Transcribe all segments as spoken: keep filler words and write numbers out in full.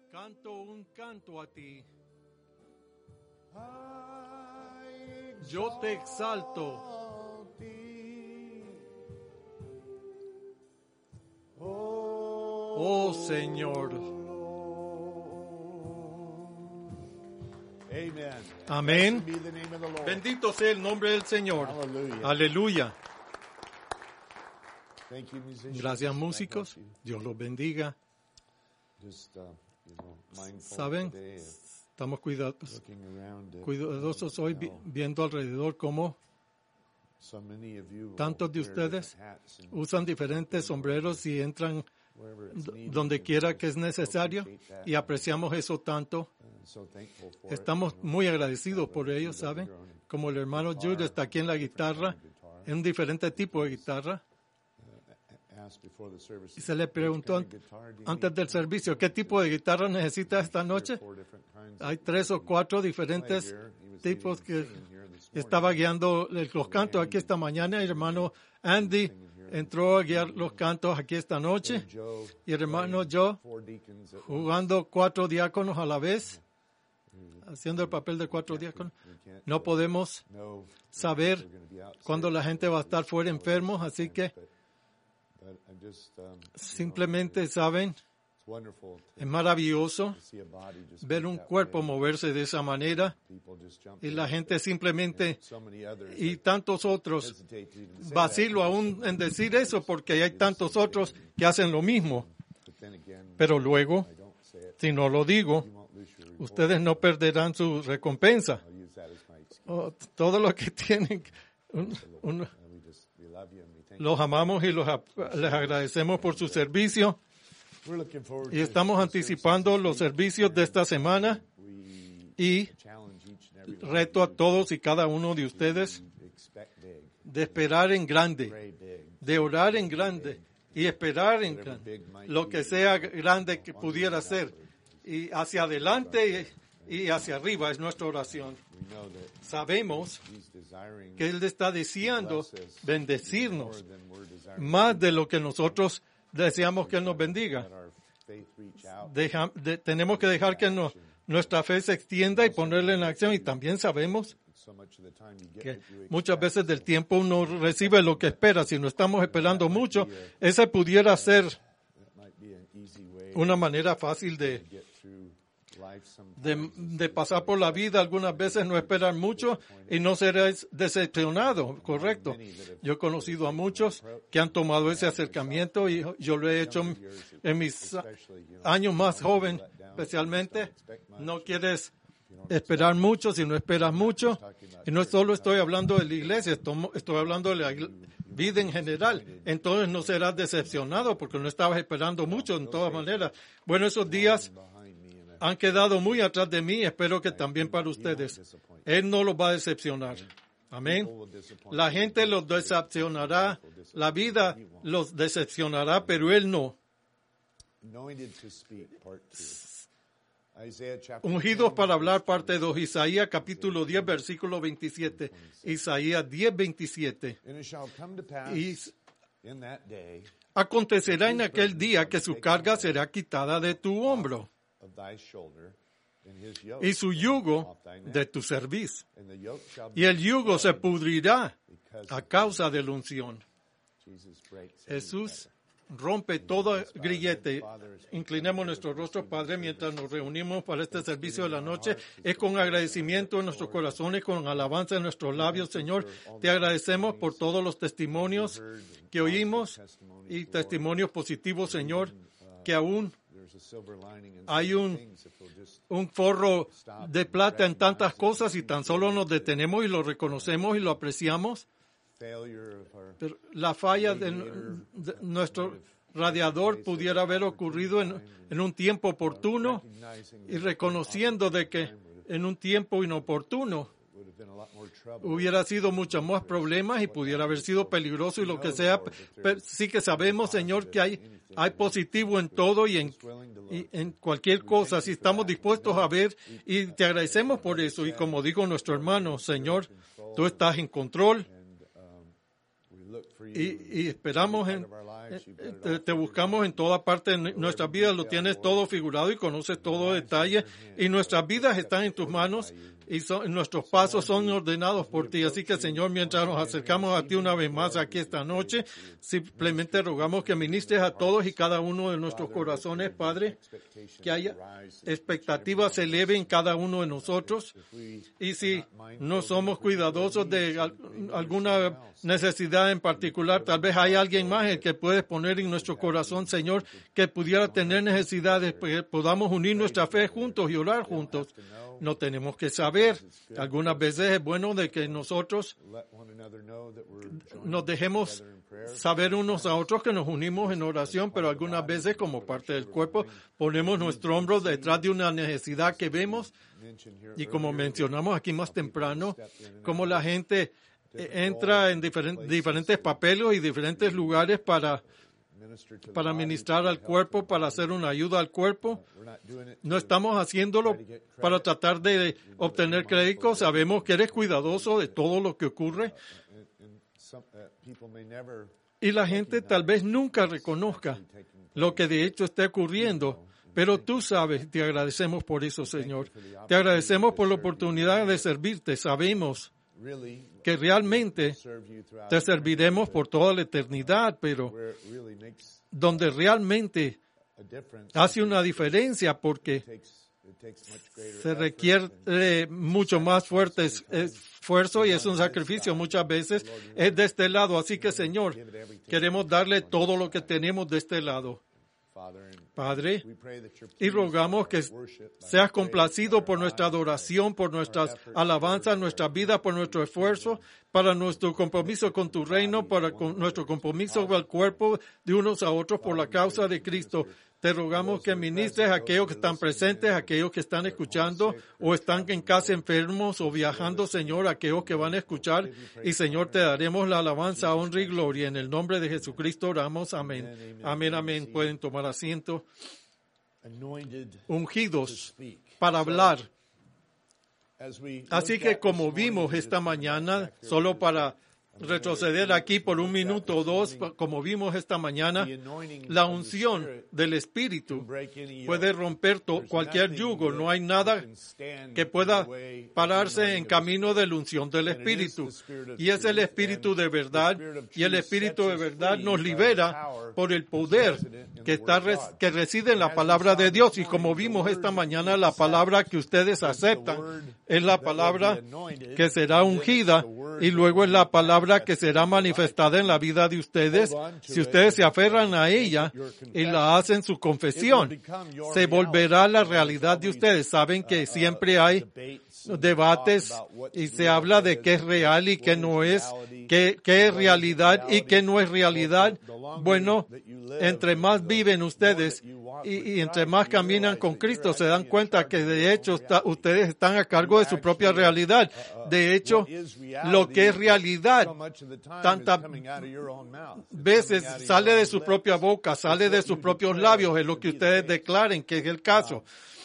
Canto un canto a ti. Yo te exalto. Oh Señor. Amén. Bendito sea el nombre del Señor. Aleluya. Gracias, músicos. Dios los bendiga. Saben, estamos cuidadosos, cuidadosos hoy vi- viendo alrededor cómo tantos de ustedes usan diferentes sombreros y entran d- donde quiera que es necesario, y apreciamos eso tanto. Estamos muy agradecidos por ello, ¿saben? Como el hermano Jude está aquí en la guitarra, en un diferente tipo de guitarra. Y se le preguntó an- antes del servicio, ¿qué tipo de guitarra necesita esta noche? Hay tres o cuatro diferentes tipos que estaba guiando los cantos aquí esta mañana. El hermano Andy entró a guiar los cantos aquí esta noche. Y el hermano Joe jugando cuatro diáconos a la vez, haciendo el papel de cuatro diáconos. No podemos saber cuándo la gente va a estar fuera enfermos, así que simplemente, ¿saben? Es maravilloso ver un cuerpo moverse de esa manera y la gente simplemente, y tantos otros, vacilo aún en decir eso porque hay tantos otros que hacen lo mismo. Pero luego, si no lo digo, ustedes no perderán su recompensa. Oh, todo lo que tienen, un, un, los amamos y los, les agradecemos por su servicio. Y estamos anticipando los servicios de esta semana y reto a todos y cada uno de ustedes de esperar en grande, de orar en grande y esperar en grande, lo que sea grande que pudiera ser. Y hacia adelante y hacia arriba es nuestra oración. Sabemos que Él está deseando bendecirnos más de lo que nosotros deseamos que Él nos bendiga. Deja, de, tenemos que dejar que no, nuestra fe se extienda y ponerla en acción. Y también sabemos que muchas veces del tiempo uno recibe lo que espera. Si no estamos esperando mucho, esa pudiera ser una manera fácil de, de, de pasar por la vida. Algunas veces no esperar mucho y no ser decepcionado, correcto. Yo he conocido a muchos que han tomado ese acercamiento y yo lo he hecho en mis años más joven, especialmente. No quieres esperar mucho si no esperas mucho. Y no solo estoy hablando de la iglesia, estoy, estoy hablando de la vida en general. Entonces no serás decepcionado porque no estabas esperando mucho en todas maneras. Bueno, esos días han quedado muy atrás de mí. Espero que también para ustedes. Él no los va a decepcionar. Amén. La gente los decepcionará. La vida los decepcionará, pero Él no. Ungidos para hablar, parte dos. Isaías capítulo diez, versículo veintisiete. Isaías diez, veintisiete. Y acontecerá en aquel día que su carga será quitada de tu hombro y su yugo de tu cerviz. Y el yugo se pudrirá a causa de la unción. Jesús rompe todo grillete. Inclinemos nuestro rostro, Padre, mientras nos reunimos para este servicio de la noche. Es con agradecimiento en nuestros corazones, con alabanza en nuestros labios, Señor. Te agradecemos por todos los testimonios que oímos y testimonios positivos, Señor, que aún hay un, un forro de plata en tantas cosas y tan solo nos detenemos y lo reconocemos y lo apreciamos. Pero la falla de, de nuestro radiador pudiera haber ocurrido en, en un tiempo oportuno y reconociendo de que en un tiempo inoportuno hubiera sido muchos más problemas y pudiera haber sido peligroso y lo que sea. Pero sí que sabemos, Señor, que hay, hay positivo en todo y en, y en cualquier cosa. Si estamos dispuestos a ver y te agradecemos por eso. Y como digo nuestro hermano, Señor, tú estás en control y, y esperamos, en, te, te buscamos en toda parte de nuestras vidas, lo tienes todo figurado y conoces todo detalle, y nuestras vidas están en tus manos, y son, nuestros pasos son ordenados por ti. Así que, Señor, mientras nos acercamos a ti una vez más aquí esta noche, simplemente rogamos que ministres a todos y cada uno de nuestros corazones, Padre, que haya expectativas se eleve en cada uno de nosotros, y si no somos cuidadosos de al, alguna necesidad en particular, tal vez hay alguien más el que puedes poner en nuestro corazón, Señor, que pudiera tener necesidades, que podamos unir nuestra fe juntos y orar juntos. No tenemos que saber. Algunas veces es bueno de que nosotros nos dejemos saber unos a otros que nos unimos en oración, pero algunas veces como parte del cuerpo ponemos nuestro hombro detrás de una necesidad que vemos, y como mencionamos aquí más temprano, como la gente entra en diferentes, diferentes papeles y diferentes lugares para para ministrar al cuerpo, para hacer una ayuda al cuerpo. No estamos haciéndolo para tratar de obtener crédito. Sabemos que eres cuidadoso de todo lo que ocurre. Y la gente tal vez nunca reconozca lo que de hecho está ocurriendo. Pero tú sabes, te agradecemos por eso, Señor. Te agradecemos por la oportunidad de servirte. Sabemos que realmente te serviremos por toda la eternidad, pero donde realmente hace una diferencia, porque se requiere mucho más fuerte esfuerzo y es un sacrificio muchas veces, es de este lado. Así que, Señor, queremos darle todo lo que tenemos de este lado. Padre, y rogamos que seas complacido por nuestra adoración, por nuestras alabanzas, nuestra vida, por nuestro esfuerzo, para nuestro compromiso con tu reino, para con nuestro compromiso con el cuerpo de unos a otros por la causa de Cristo. Te rogamos que ministres a aquellos que están presentes, a aquellos que están escuchando o están en casa enfermos o viajando, Señor, a aquellos que van a escuchar. Y, Señor, te daremos la alabanza, honra y gloria. En el nombre de Jesucristo oramos. Amén. Amén, amén. Pueden tomar asiento. Ungidos para hablar. Así que como vimos esta mañana, solo para retroceder aquí por un minuto o dos, como vimos esta mañana, la unción del Espíritu puede romper to- cualquier yugo. No hay nada que pueda pararse en camino de la unción del Espíritu. Y es el Espíritu de verdad, y el Espíritu de verdad nos libera por el poder que, está res- que reside en la palabra de Dios. Y como vimos esta mañana, la palabra que ustedes aceptan es la palabra que será ungida, y luego es la palabra que será manifestada en la vida de ustedes. Si ustedes se aferran a ella y la hacen su confesión, se volverá la realidad de ustedes. Saben que siempre hay debates y se habla de qué es real y qué no es, qué, qué es realidad y qué no es realidad. Bueno, entre más viven ustedes y, y entre más caminan con Cristo, se dan cuenta que de hecho está, ustedes están a cargo de su propia realidad. De hecho, lo que es realidad, tantas veces sale de su propia boca, sale de sus propios labios, es lo que ustedes declaren que es el caso.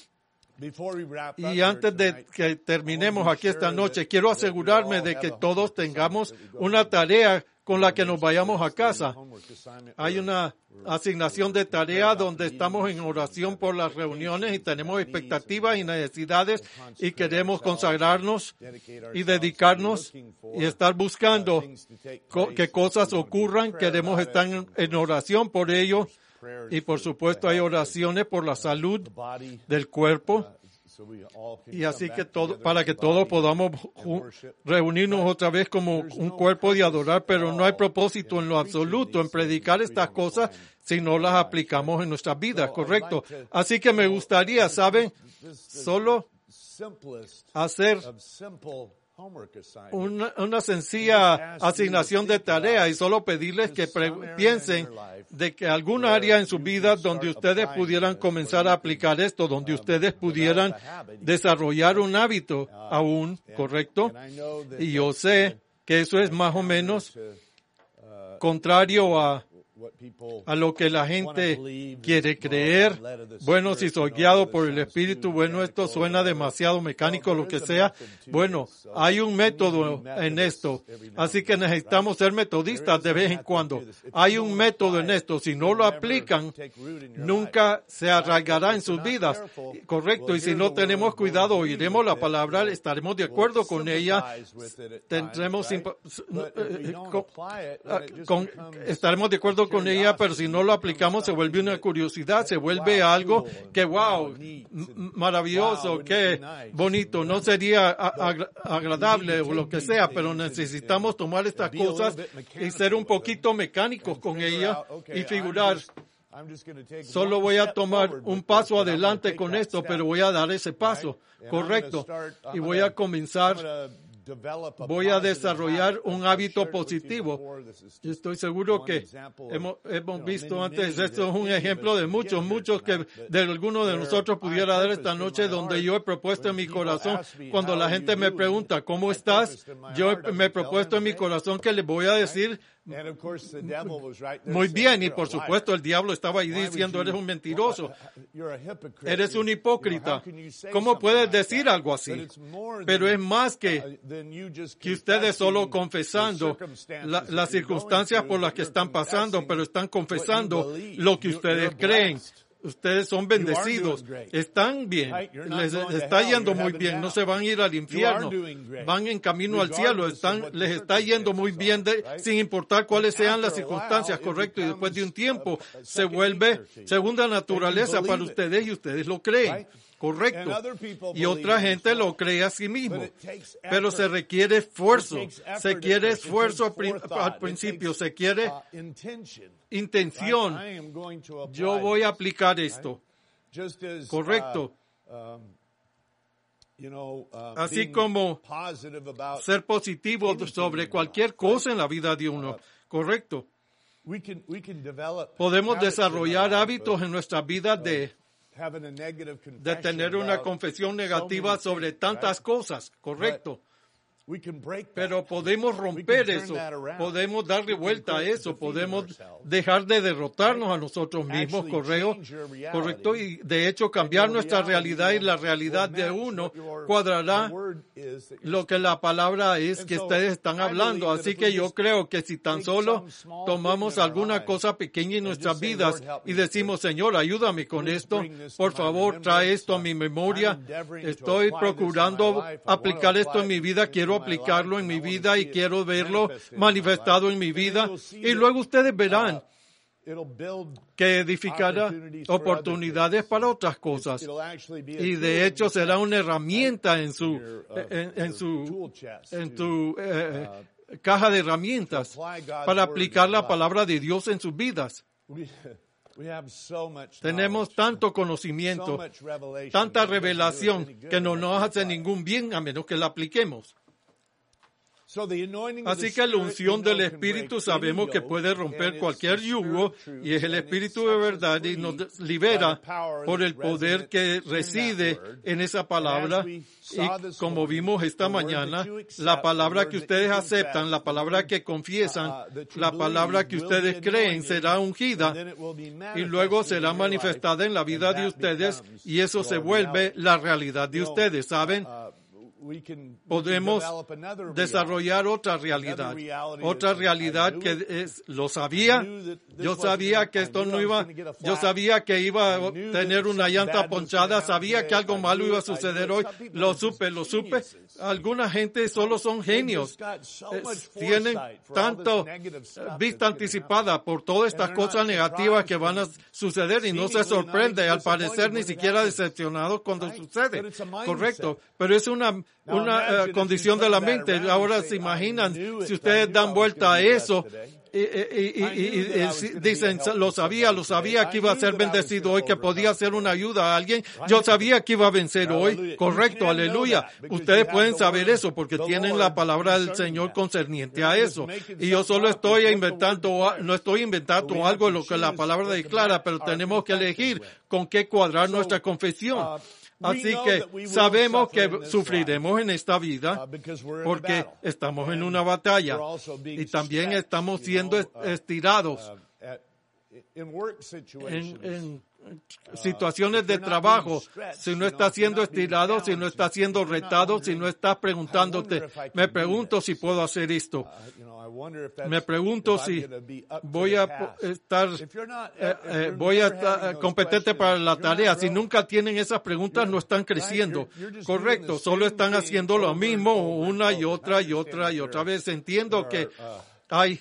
Y antes de que terminemos aquí esta noche, quiero asegurarme de que todos tengamos una tarea con la que nos vayamos a casa. Hay una asignación de tarea donde estamos en oración por las reuniones y tenemos expectativas y necesidades y queremos consagrarnos y dedicarnos y estar buscando co- que cosas ocurran. Queremos estar en, en oración por ello. Y por supuesto hay oraciones por la salud del cuerpo. Y así que todo, para que todos podamos ju- reunirnos otra vez como un cuerpo de adorar, pero no hay propósito en lo absoluto en predicar estas cosas si no las aplicamos en nuestras vidas, ¿correcto? Así que me gustaría, ¿saben? Solo hacer Una, una sencilla asignación de tarea y solo pedirles que pre- piensen de que alguna área en su vida donde ustedes pudieran comenzar a aplicar esto, donde ustedes pudieran desarrollar un hábito aún, ¿correcto? Y yo sé que eso es más o menos contrario a a lo que la gente quiere creer. Bueno, si soy guiado por el Espíritu, bueno, esto suena demasiado mecánico, lo que sea. Bueno, hay un método en esto, así que necesitamos ser metodistas de vez en cuando. Hay un método en esto. Si no lo aplican, nunca se arraigará en sus vidas. Correcto. Y si no tenemos cuidado, oiremos la palabra, estaremos de acuerdo con ella, tendremos con, con, estaremos de acuerdo con ella, pero si no lo aplicamos se vuelve una curiosidad, se vuelve algo que wow, maravilloso, que bonito, no sería ag agradable o lo que sea, pero necesitamos tomar estas cosas y ser un poquito mecánicos con ella y figurar. Solo voy a tomar un paso adelante con esto, pero voy a dar ese paso, correcto, y voy a comenzar. Voy a desarrollar un hábito positivo. Yo estoy seguro que hemos, hemos visto antes, esto es un ejemplo de muchos, muchos que de alguno de nosotros pudiera dar esta noche, donde yo he propuesto en mi corazón, cuando la gente me pregunta, ¿cómo estás? Yo me he propuesto en mi corazón que les voy a decir, muy bien, y por supuesto el diablo estaba ahí diciendo, eres un mentiroso, eres un hipócrita. ¿Cómo puedes decir algo así? Pero es más que que ustedes solo confesando la, las circunstancias por las que están pasando, pero están confesando lo que ustedes creen. Ustedes son bendecidos, están bien, les está yendo muy bien, no se van a ir al infierno, van en camino al cielo, están, les está yendo muy bien de, sin importar cuáles sean las circunstancias, correcto, y después de un tiempo se vuelve segunda naturaleza para ustedes y ustedes lo creen. Correcto. Y otra gente lo cree a sí mismo. Pero se requiere esfuerzo. Se quiere esfuerzo al principio. Se quiere intención. Yo voy a aplicar esto. Correcto. Así como ser positivo sobre cualquier cosa en la vida de uno. Correcto. Podemos desarrollar hábitos en nuestra vida de de tener una confesión negativa sobre tantas cosas, correcto. Pero podemos romper eso, podemos darle vuelta a eso, podemos dejar de derrotarnos a nosotros mismos, correcto, correcto, y de hecho cambiar nuestra realidad y la realidad de uno cuadrará lo que la palabra es que ustedes están hablando. Así que yo creo que si tan solo tomamos alguna cosa pequeña en nuestras vidas y decimos, Señor, ayúdame con esto, por favor, trae esto a mi memoria, estoy procurando aplicar esto en mi vida, quiero aplicarlo en mi vida y quiero verlo manifestado en mi vida, y luego ustedes verán que edificará oportunidades para otras cosas, y de hecho será una herramienta en su en, en su en tu eh, caja de herramientas para aplicar la palabra de Dios en sus vidas. Tenemos tanto conocimiento, tanta revelación que no nos hace ningún bien a menos que la apliquemos. Así que la unción del Espíritu sabemos que puede romper cualquier yugo, y es el Espíritu de verdad y nos libera por el poder que reside en esa palabra. Y como vimos esta mañana, la palabra que ustedes aceptan, la palabra que confiesan, la palabra que ustedes creen será ungida y luego será manifestada en la vida de ustedes, y eso se vuelve la realidad de ustedes, ¿saben? Podemos desarrollar otra realidad, otra realidad que es, lo sabía, yo sabía que esto no iba, yo sabía que iba a tener una llanta ponchada, sabía que algo malo iba a suceder hoy, lo supe, lo supe. Alguna gente solo son genios, eh, tienen tanto vista anticipada por todas estas cosas negativas que van a suceder y no se sorprende, al parecer ni siquiera decepcionado cuando sucede, correcto, pero es una una uh, condición de la mente. Ahora se imaginan si ustedes dan vuelta a eso y, y, y, y, y dicen, lo sabía, lo sabía que iba a ser bendecido hoy, que podía ser una ayuda a alguien. Yo sabía que iba a vencer hoy. Correcto, aleluya. Ustedes pueden saber eso porque tienen la palabra del Señor concerniente a eso. Y yo solo estoy inventando, no estoy inventando algo de lo que la palabra declara, pero tenemos que elegir con qué cuadrar nuestra confesión. Así que sabemos que sufriremos en esta vida porque estamos en una batalla y también estamos siendo estirados en, en situaciones de trabajo, si no estás siendo estirado, si no estás siendo retado, si no estás preguntándote, me pregunto si puedo hacer esto. Me pregunto si voy a estar, eh, eh, voy a estar competente para la tarea. Si nunca tienen esas preguntas, no están creciendo. Correcto, solo están haciendo lo mismo una y otra y otra y otra vez. Entiendo que hay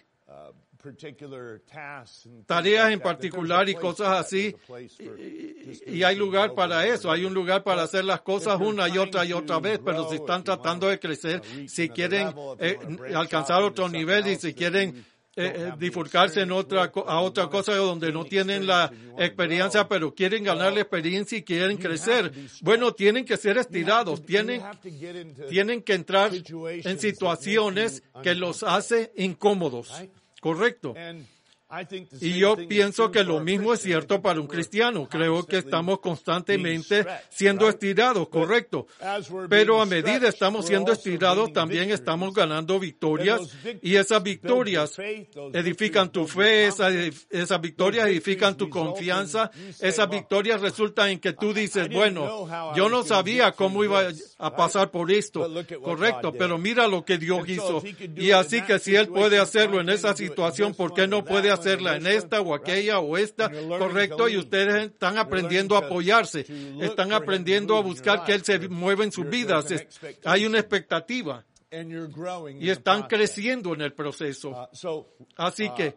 tareas en particular y cosas así, y, y hay lugar para eso, hay un lugar para hacer las cosas una y otra y otra vez, pero si están tratando de crecer, si quieren eh, alcanzar otro nivel y si quieren eh, eh, bifurcarse en otra, a otra cosa donde no tienen la experiencia, pero quieren ganar la experiencia y quieren crecer, bueno, tienen que ser estirados, tienen, tienen que entrar en situaciones que los hace incómodos. Correcto. Y yo pienso que lo mismo es cierto para un cristiano. Creo que estamos constantemente siendo estirados, correcto. Pero a medida estamos siendo estirados, también estamos ganando victorias. Y esas victorias edifican tu fe, esas, esas victorias edifican tu confianza. Esas victorias resultan en que tú dices, bueno, yo no sabía cómo iba a pasar por esto, correcto, pero mira lo que Dios hizo. Y así que si Él puede hacerlo en esa situación, ¿por qué no puede hacerlo hacerla en esta o aquella o esta, correcto, y ustedes están aprendiendo a apoyarse, están aprendiendo a buscar que Él se mueva en sus vidas, hay una expectativa y están creciendo en el proceso. Así que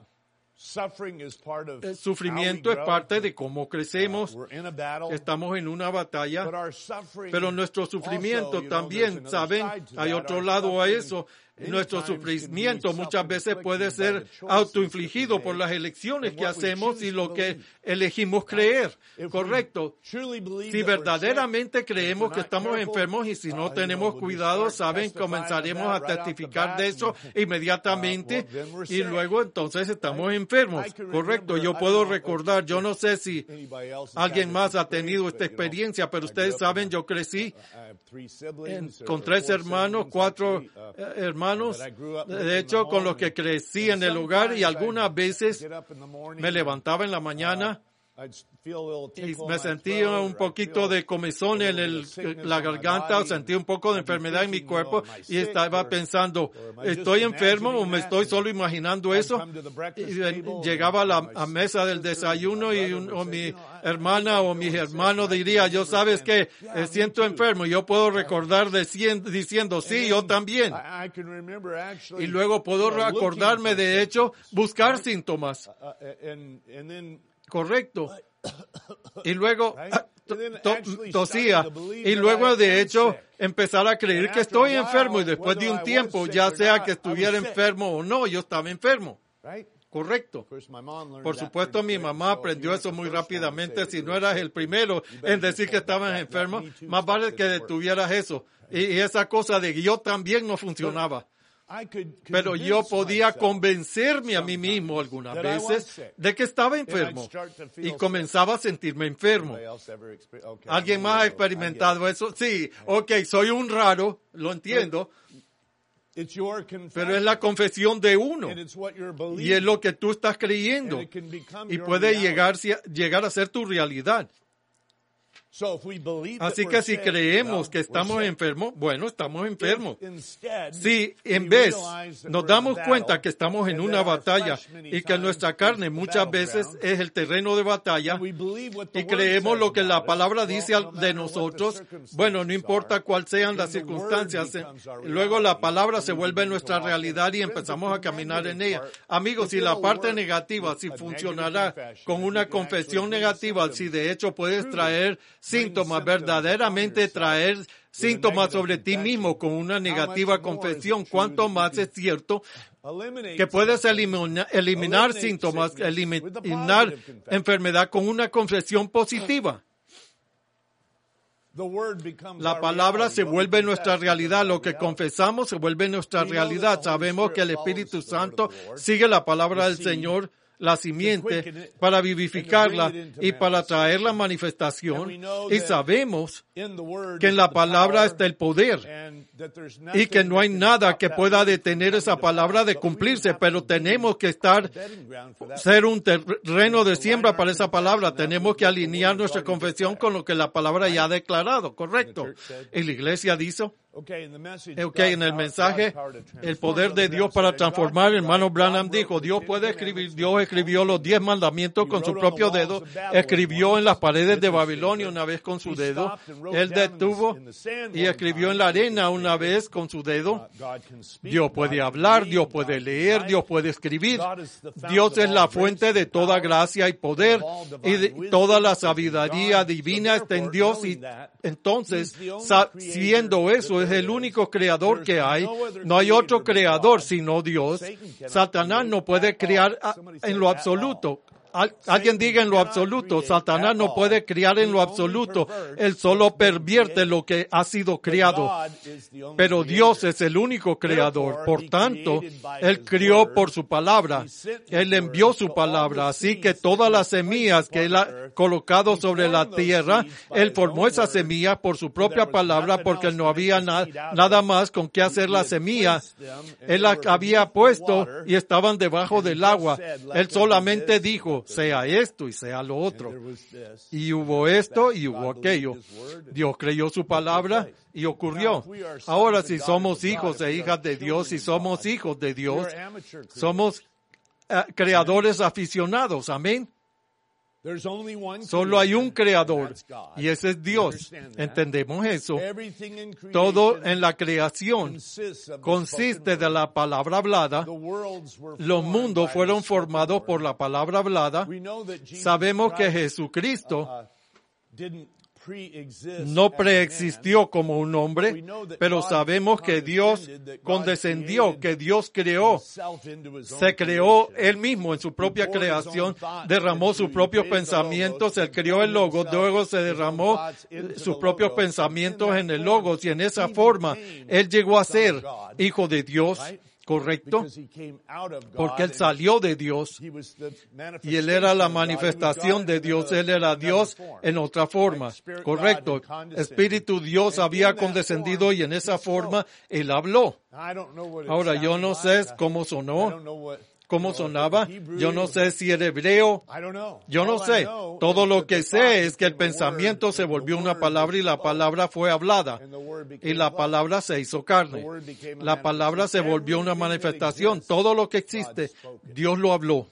el sufrimiento es parte de cómo crecemos. Estamos en una batalla, pero nuestro sufrimiento también, ¿saben? Hay otro lado a eso. Nuestro sufrimiento muchas veces puede ser autoinfligido por las elecciones que hacemos y lo que elegimos creer. Correcto. Si verdaderamente creemos que estamos enfermos y si no tenemos cuidado, saben, comenzaremos a testificar de eso inmediatamente y luego entonces estamos enfermos. Correcto. Yo puedo recordar, yo no sé si alguien más ha tenido esta experiencia, pero ustedes saben, yo crecí en, con tres hermanos, cuatro eh, hermanos. De hecho, con los que crecí en el hogar y algunas veces me levantaba en la mañana y me sentía un poquito de comezón en el, la garganta, o sentía un poco de enfermedad en mi cuerpo y estaba pensando, ¿estoy enfermo o me estoy solo imaginando eso? Y llegaba a la a mesa del desayuno y un, o mi hermana o mis hermanos diría, yo sabes que me siento enfermo, y yo puedo recordar diciendo, diciendo sí, yo también. Y luego puedo recordarme, de hecho, buscar síntomas. Correcto. Y luego to, to, tosía. Y luego, de hecho, empezar a creer que estoy enfermo. Y después de un tiempo, ya sea que estuviera enfermo o no, yo estaba enfermo. Correcto. Por supuesto, mi mamá aprendió eso muy rápidamente. Si no eras el primero en decir que estabas enfermo, más vale que detuvieras eso. Y, y esa cosa de yo también no funcionaba. Pero yo podía convencerme a mí mismo algunas veces de que estaba enfermo y comenzaba a sentirme enfermo. ¿Alguien más ha experimentado eso? Sí, ok, soy un raro, lo entiendo, pero es la confesión de uno y es lo que tú estás creyendo y puede llegar, llegar a ser tu realidad. Así que si creemos que estamos enfermos, bueno, estamos enfermos. Si en vez nos damos cuenta que estamos en una batalla y que nuestra carne muchas veces es el terreno de batalla y creemos lo que la palabra dice de nosotros, bueno, no importa cuáles sean las circunstancias, luego la palabra se vuelve nuestra realidad y empezamos a caminar en ella. Amigos, si la parte negativa, si funcionará con una confesión negativa, si de hecho puedes traer síntomas, verdaderamente traer síntomas sobre ti mismo con una negativa confesión, cuánto más es cierto que puedes eliminar, eliminar síntomas, eliminar enfermedad con una confesión positiva. La palabra se vuelve nuestra realidad. Lo que confesamos se vuelve nuestra realidad. Sabemos que el Espíritu Santo sigue la palabra del Señor la simiente, para vivificarla y para traer la manifestación. Y sabemos que en la palabra está el poder y que no hay nada que pueda detener esa palabra de cumplirse, pero tenemos que estar, ser un terreno de siembra para esa palabra. Tenemos que alinear nuestra confesión con lo que la palabra ya ha declarado, correcto. Y la iglesia dice, ok, en el mensaje, el poder de Dios para transformar, el hermano Branham dijo, Dios puede escribir, Dios escribió los diez mandamientos con su propio dedo, escribió en las paredes de Babilonia una vez con su dedo, él detuvo y escribió en la arena una vez con su dedo. Dios puede hablar, Dios puede leer, Dios puede escribir. Dios es la fuente de toda gracia y poder, y de toda la sabiduría divina está en Dios, y entonces, siendo eso, es el único creador que hay. No hay otro creador sino Dios. Satanás no puede crear en lo absoluto. Alguien diga en lo absoluto, Satanás no puede crear en lo absoluto, él solo pervierte lo que ha sido creado, pero Dios es el único creador, por tanto, él crió por su palabra, él envió su palabra, así que todas las semillas que él ha colocado sobre la tierra, él formó esas semillas por su propia palabra, porque no había na- nada más con qué hacer las semillas, él las había puesto y estaban debajo del agua, él solamente dijo, sea esto y sea lo otro. Y hubo esto y hubo aquello. Dios creyó su palabra y ocurrió. Ahora, si somos hijos e hijas de Dios, si somos hijos de Dios, somos uh, creadores aficionados. Amén. Solo hay un creador y ese es Dios. ¿Entendemos eso? Todo en la creación consiste de la palabra hablada. Los mundos fueron formados por la palabra hablada. Sabemos que Jesucristo no preexistió como un hombre, pero sabemos que Dios condescendió, que Dios creó, se creó Él mismo en su propia creación, derramó sus propios pensamientos, Él creó el Logos, luego se derramó sus propios pensamientos en el Logos, y en esa forma Él llegó a ser Hijo de Dios. Correcto, porque Él salió de Dios y Él era la manifestación de Dios, Él era Dios en otra forma. Correcto, Espíritu Dios había condescendido y en esa forma Él habló. Ahora yo no sé cómo sonó, cómo sonaba, yo no sé si era hebreo, yo no sé. Todo lo que sé es que el pensamiento se volvió una palabra y la palabra fue hablada y la palabra se hizo carne. La palabra se volvió una manifestación. Todo lo que existe, Dios lo habló.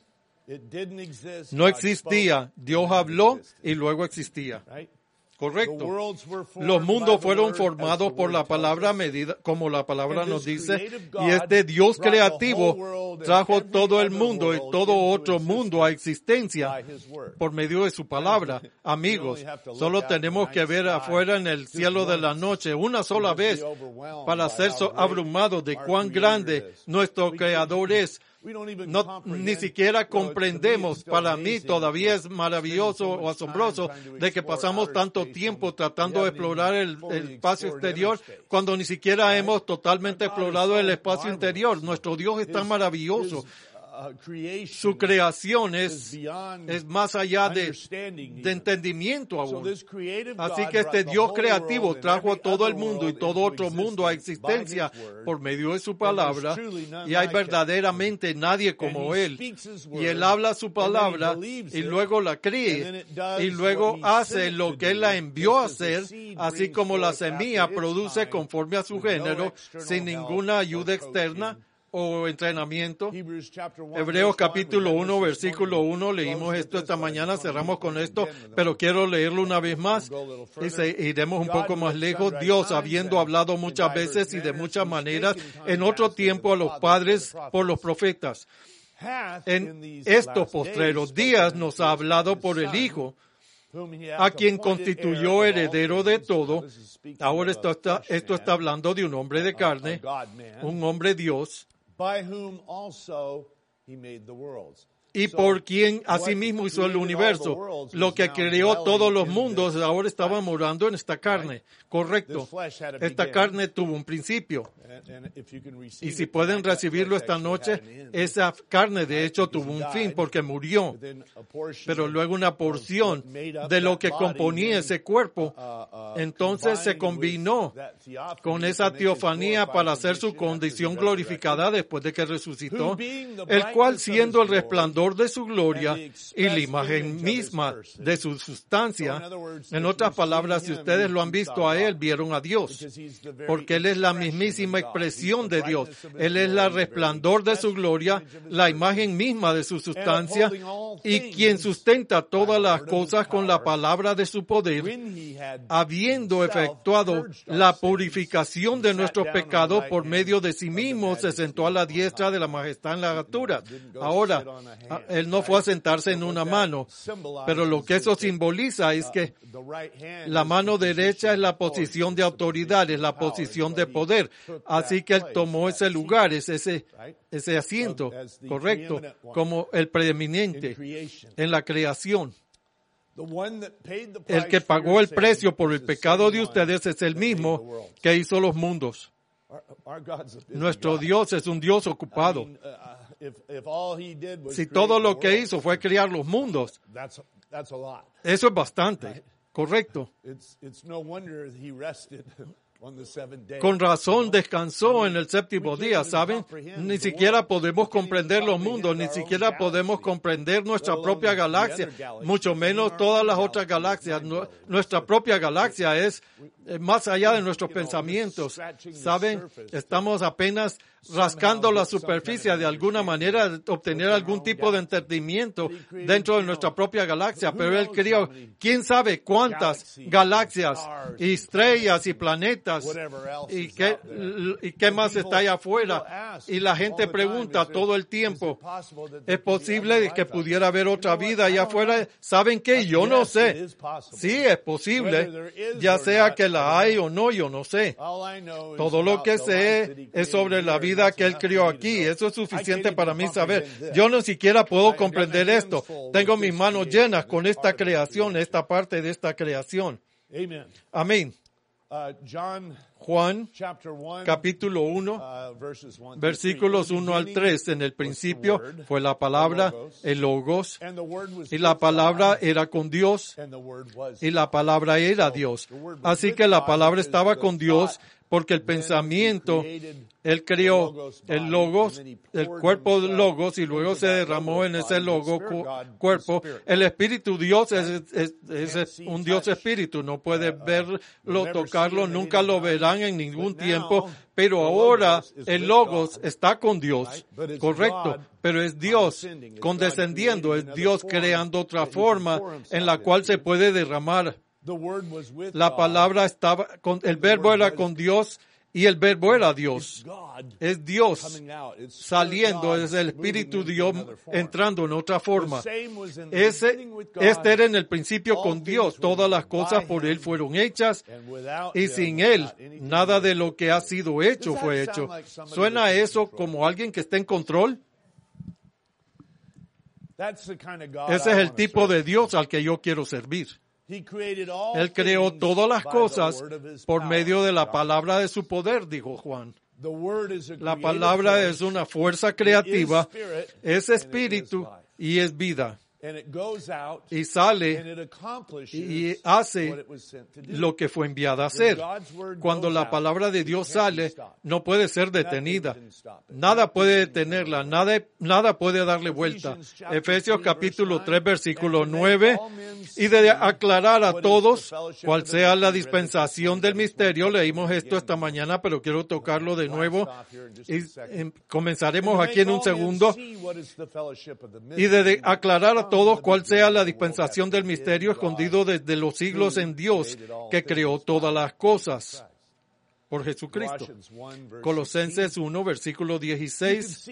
No existía, Dios habló y luego existía. Correcto. Los mundos fueron formados por la palabra medida, como la palabra nos dice, y este Dios creativo trajo todo el mundo y todo otro mundo a existencia por medio de su palabra. Amigos, solo tenemos que ver afuera en el cielo de la noche una sola vez para ser abrumados de cuán grande nuestro Creador es. No, ni siquiera comprendemos. Para mí todavía es maravilloso o asombroso de que pasamos tanto tiempo tratando de explorar el, el espacio exterior cuando ni siquiera hemos totalmente explorado el espacio interior. Nuestro Dios es tan maravilloso. Su creación es, es más allá de, de entendimiento aún. Así que este Dios creativo trajo a todo el mundo y todo otro mundo a existencia por medio de su palabra, y hay verdaderamente nadie como Él. Y Él habla su palabra y luego la cree y luego hace lo que Él la envió a hacer, así como la semilla produce conforme a su género, sin ninguna ayuda externa o entrenamiento. Hebreos capítulo uno, versículo uno, leímos esto esta mañana, cerramos con esto, pero quiero leerlo una vez más y se, iremos un poco más lejos. Dios, habiendo hablado muchas veces y de muchas maneras en otro tiempo a los padres por los profetas, en estos postreros días nos ha hablado por el Hijo, a quien constituyó heredero de todo. Ahora esto está, esto está hablando de un hombre de carne, un hombre Dios, by whom also he made the worlds. y por quien asimismo hizo el universo. Lo que creó todos los mundos ahora estaba morando en esta carne. Correcto. Esta carne tuvo un principio. Y si pueden recibirlo esta noche, esa carne de hecho tuvo un fin porque murió. Pero luego una porción de lo que componía ese cuerpo, entonces se combinó con esa teofanía para hacer su condición glorificada después de que resucitó, el cual siendo el resplandor de su gloria y la imagen misma de su sustancia. En otras palabras, si ustedes lo han visto a Él, vieron a Dios, porque Él es la mismísima expresión de Dios. Él es el resplandor de su gloria, la imagen misma de su sustancia, y quien sustenta todas las cosas con la palabra de su poder, habiendo efectuado la purificación de nuestros pecados por medio de sí mismo, se sentó a la diestra de la majestad en la altura. Ahora, Él no fue a sentarse en una mano, pero lo que eso simboliza es que la mano derecha es la posición de autoridad, es la posición de poder. Así que Él tomó ese lugar, ese, ese asiento, correcto, como el preeminente en la creación. El que pagó el precio por el pecado de ustedes es el mismo que hizo los mundos. Nuestro Dios es un Dios ocupado. Si todo lo que hizo fue crear los mundos, eso es bastante, correcto. Con razón descansó en el séptimo día, ¿saben? Ni siquiera podemos comprender los mundos, ni siquiera podemos comprender nuestra propia galaxia, mucho menos todas las otras galaxias. Nuestra propia galaxia es más allá de nuestros pensamientos, ¿saben? Estamos apenas rascando la superficie de alguna manera, de obtener algún tipo de entendimiento dentro de nuestra propia galaxia, pero Él creó, quién sabe cuántas galaxias, y estrellas y planetas, y qué, y qué más está allá afuera. Y la gente pregunta todo el tiempo, ¿es posible que pudiera haber otra vida allá afuera? ¿Saben qué? Yo no sé. Sí, es posible, ya sea que la hay o no, yo no sé. Todo lo que sé es sobre la vida que Él crió aquí. Eso es suficiente para mí saber. Yo no siquiera puedo comprender esto. Tengo mis manos llenas con esta creación, esta parte de esta creación. Amén. Juan, capítulo uno, versículos uno al tres. En el principio fue la palabra, el Logos, y la palabra era con Dios, y la palabra era Dios. Así que la palabra estaba con Dios, porque el pensamiento, Él creó el Logos, el cuerpo del Logos, y luego se derramó en ese Logo cu- cuerpo. El Espíritu Dios es, es, es, es un Dios Espíritu, no puede verlo, tocarlo, nunca lo verán en ningún tiempo, pero ahora el Logos está con Dios, correcto, pero es Dios condescendiendo, es Dios creando otra forma en la cual se puede derramar. La palabra estaba, con, el verbo era con Dios y el verbo era Dios. Es Dios saliendo, es el Espíritu Dios entrando en otra forma. Ese, este era en el principio con Dios. Todas las cosas por Él fueron hechas y sin Él nada de lo que ha sido hecho fue hecho. ¿Suena eso como alguien que está en control? Ese es el tipo de Dios al que yo quiero servir. Él creó todas las cosas por medio de la palabra de su poder, dijo Juan. La palabra es una fuerza creativa, es espíritu y es vida. Y sale y hace lo que fue enviada a hacer. Cuando la palabra de Dios sale, no puede ser detenida. Nada puede detenerla, nada, nada puede darle vuelta. Efesios capítulo tres, versículo nueve. Y de aclarar a todos cuál sea la dispensación del misterio. Leímos esto esta mañana, pero quiero tocarlo de nuevo. Y comenzaremos aquí en un segundo. Y de aclarar a todos cuál sea la dispensación del misterio escondido desde los siglos en Dios, que creó todas las cosas. por Jesucristo. Colosenses uno, versículo dieciséis.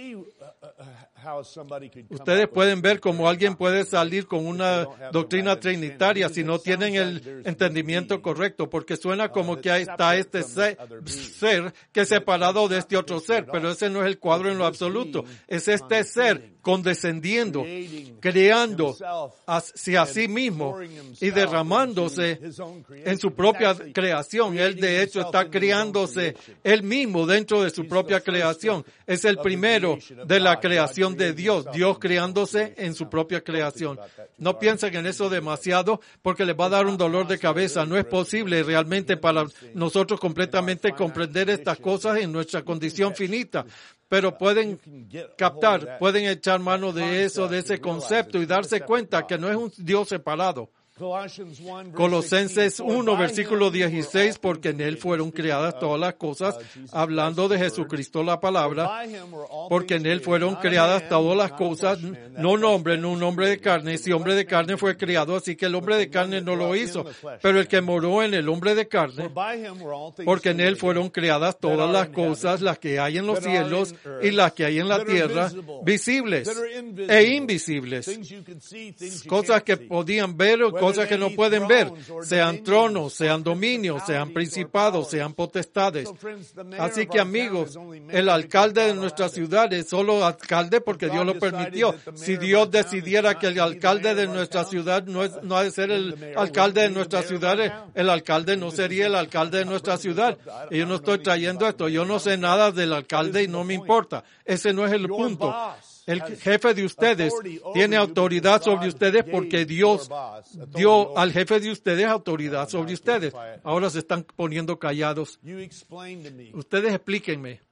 Ustedes pueden ver cómo alguien puede salir con una doctrina trinitaria si no tienen el entendimiento correcto, porque suena como que ahí está este ser, ser que es separado de este otro ser, pero ese no es el cuadro en lo absoluto. Es este ser condescendiendo, creando hacia sí mismo y derramándose en su propia creación. Él de hecho está creándose él mismo dentro de su propia creación. Es el primero de la creación de Dios, Dios creándose en su propia creación. No piensen en eso demasiado porque les va a dar un dolor de cabeza. No es posible realmente para nosotros completamente comprender estas cosas en nuestra condición finita. Pero pueden captar, pueden echar mano de eso, de ese concepto y darse cuenta que no es un Dios separado. Colosenses uno, versículo dieciséis, porque en Él fueron creadas todas las cosas, hablando de Jesucristo la palabra, porque en Él fueron creadas todas las cosas, no un hombre, no un hombre de carne, si hombre de carne fue creado, así que el hombre de carne no lo hizo, pero el que moró en el hombre de carne, porque en Él fueron creadas todas las cosas, las que hay en los cielos y las que hay en la tierra, visibles e invisibles, cosas que podían ver o cosas que no pueden ver, sean tronos, sean dominios, sean principados, sean potestades. Así que amigos, el alcalde de nuestra ciudad es solo alcalde porque Dios lo permitió. Si Dios decidiera que el alcalde de nuestra ciudad no, es, no ha de ser el alcalde de nuestra ciudad, el alcalde no sería el alcalde de nuestra ciudad. Y yo no estoy trayendo esto, yo no sé nada del alcalde y no me importa. Ese no es el punto. El jefe de ustedes tiene autoridad sobre ustedes porque Dios dio al jefe de ustedes autoridad sobre ustedes. Ahora se están poniendo callados. Ustedes explíquenme.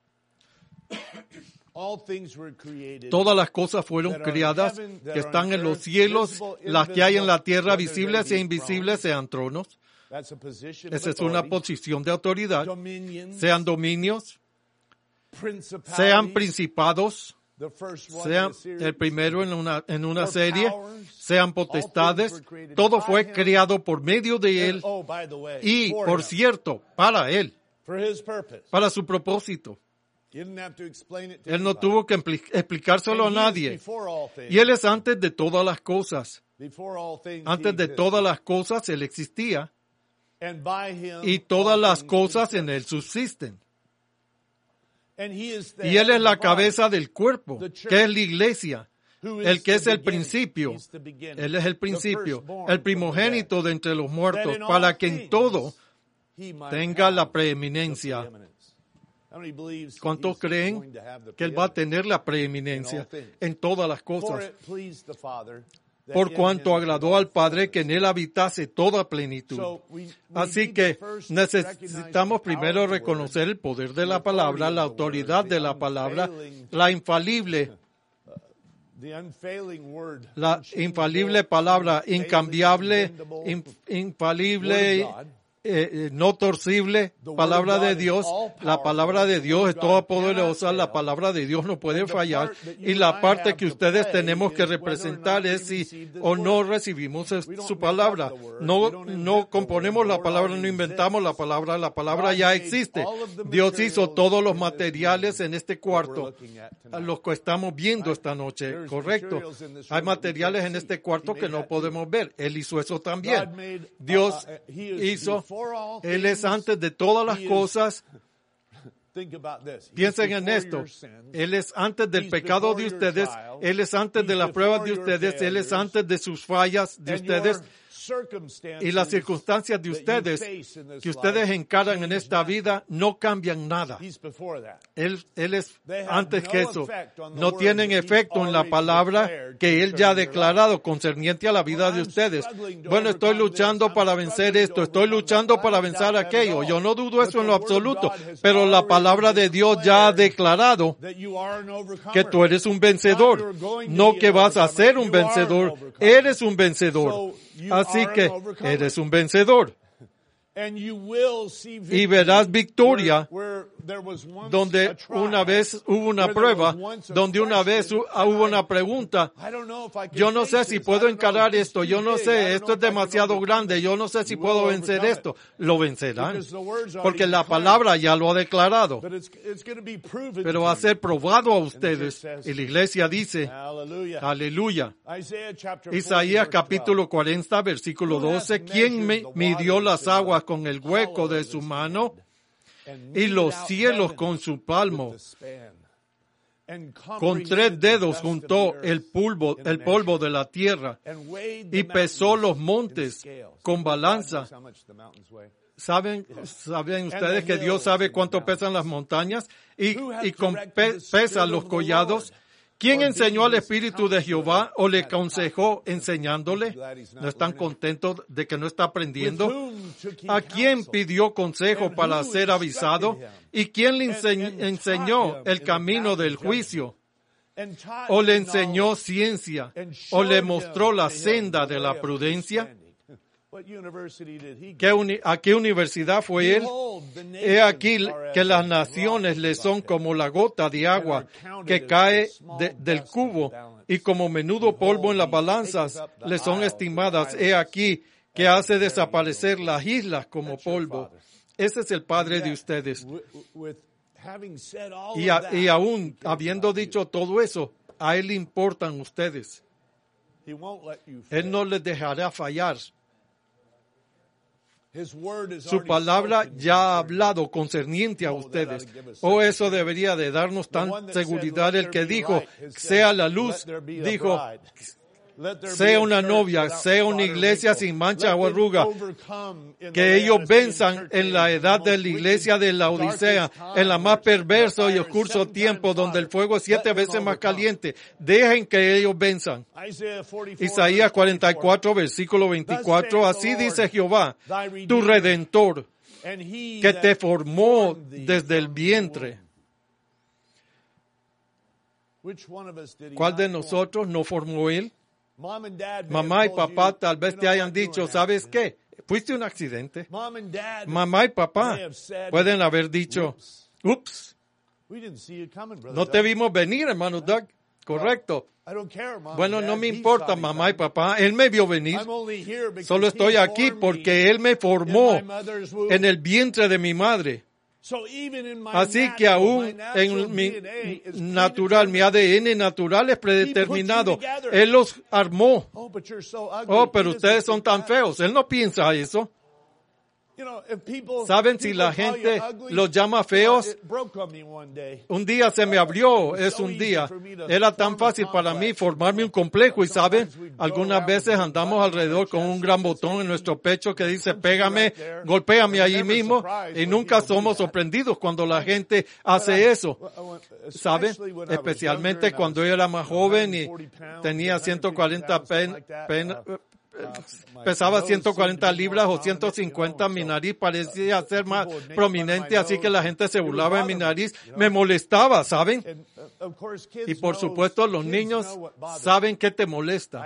Todas las cosas fueron creadas que están en los cielos, las que hay en la tierra, visibles e invisibles, sean tronos. Esa es una posición de autoridad. Sean dominios, sean principados, sean el primero en una, en una serie, sean potestades, todo fue creado por medio de Él y, por cierto, para Él, para su propósito. Él no tuvo que explicárselo a nadie. Y Él es antes de todas las cosas. Antes de todas las cosas Él existía y todas las cosas en Él subsisten. Y Él es la cabeza del cuerpo, que es la iglesia, el que es el principio. Él es el principio, el primogénito de entre los muertos, para que en todo tenga la preeminencia. ¿Cuántos creen que Él va a tener la preeminencia en todas las cosas? Por cuanto agradó al Padre que en Él habitase toda plenitud. Así que necesitamos primero reconocer el poder de la palabra, la autoridad de la palabra, la infalible, la infalible palabra, incambiable, infalible, Eh, no torcible, palabra de Dios. La palabra de Dios es toda poderosa, la palabra de Dios no puede fallar, y la parte que ustedes tenemos que representar es si o no recibimos su palabra. No, no componemos la palabra, no inventamos la palabra, la palabra ya existe. Dios hizo todos los materiales en este cuarto, los que estamos viendo esta noche, correcto. Hay materiales en este cuarto que no podemos ver. Él hizo eso también. Dios hizo, Él es antes de todas las cosas. Piensen en esto. Él es antes del pecado de ustedes. Él es antes de las pruebas de ustedes. Él es antes de sus fallas de ustedes. Y las circunstancias de ustedes que ustedes encaran en esta vida no cambian nada. Él, él es antes que eso. No tienen efecto en la palabra que Él ya ha declarado concerniente a la vida de ustedes. Bueno, estoy luchando para vencer esto, estoy luchando para vencer aquello. Yo no dudo eso en lo absoluto, pero la palabra de Dios ya ha declarado que tú eres un vencedor, no que vas a ser un vencedor, eres un vencedor. Así que eres un vencedor. Y verás victoria donde una vez hubo una prueba, donde una vez hubo una pregunta. Yo no sé si puedo encarar esto, yo no sé, esto es demasiado grande, yo no sé si puedo vencer esto. Lo vencerán, porque la palabra ya lo ha declarado. Pero va a ser probado a ustedes. Y la iglesia dice, aleluya. Isaías capítulo cuarenta, versículo doce, ¿quién me midió las aguas con el hueco de su mano y los cielos con su palmo? Con tres dedos juntó el polvo, el polvo de la tierra y pesó los montes con balanza. ¿Saben, saben ustedes que Dios sabe cuánto pesan las montañas y, y con pe, pesa los collados? ¿Quién enseñó al Espíritu de Jehová o le aconsejó enseñándole? ¿No están contentos de que no está aprendiendo? ¿A quién pidió consejo para ser avisado? ¿Y quién le enseñ- enseñó el camino del juicio? ¿O le enseñó ciencia? ¿O le mostró la senda de la prudencia? ¿Qué uni- ¿A qué universidad fue él? He aquí que las naciones le son como la gota de agua que cae de, del cubo, y como menudo polvo en las balanzas le son estimadas. He aquí que hace desaparecer las islas como polvo. Ese es el Padre de ustedes. Y, a, y aún habiendo dicho todo eso, a Él le importan ustedes. Él no les dejará fallar. Su palabra ya ha hablado concerniente a ustedes. Oh, eso debería de darnos tan seguridad. El que dijo, sea la luz, dijo, sea una novia, sea una iglesia sin mancha o arruga. Que ellos venzan en la edad de la iglesia de la Odisea, en la más perverso y oscuro tiempo, donde el fuego es siete veces más caliente. Dejen que ellos venzan. Isaías cuarenta y cuatro, versículo veinticuatro. Así dice Jehová, tu Redentor, que te formó desde el vientre. ¿Cuál de nosotros no formó Él? Mamá y papá tal vez te hayan dicho, ¿sabes qué? Fuiste un accidente. Mamá y papá pueden haber dicho, ups, no te vimos venir, hermano Doug. Correcto. Bueno, no me importa, mamá y papá. Él me vio venir. Solo estoy aquí porque Él me formó en el vientre de mi madre. Así que aún en mi natural, mi A D N natural es predeterminado. Él los armó. Oh, pero ustedes son tan feos. Él no piensa eso. ¿Saben si la gente los llama feos? Un día se me abrió, es un día. Era tan fácil para mí formarme un complejo y ¿saben? Algunas veces andamos alrededor con un gran botón en nuestro pecho que dice pégame, golpéame allí mismo y nunca somos sorprendidos cuando la gente hace eso. ¿Saben? Especialmente cuando yo era más joven y tenía ciento cuarenta pen, pen, pesaba ciento cuarenta libras o ciento cincuenta, mi nariz parecía ser más prominente, así que la gente se burlaba de mi nariz, me molestaba, ¿saben? Y por supuesto los niños saben qué te molesta.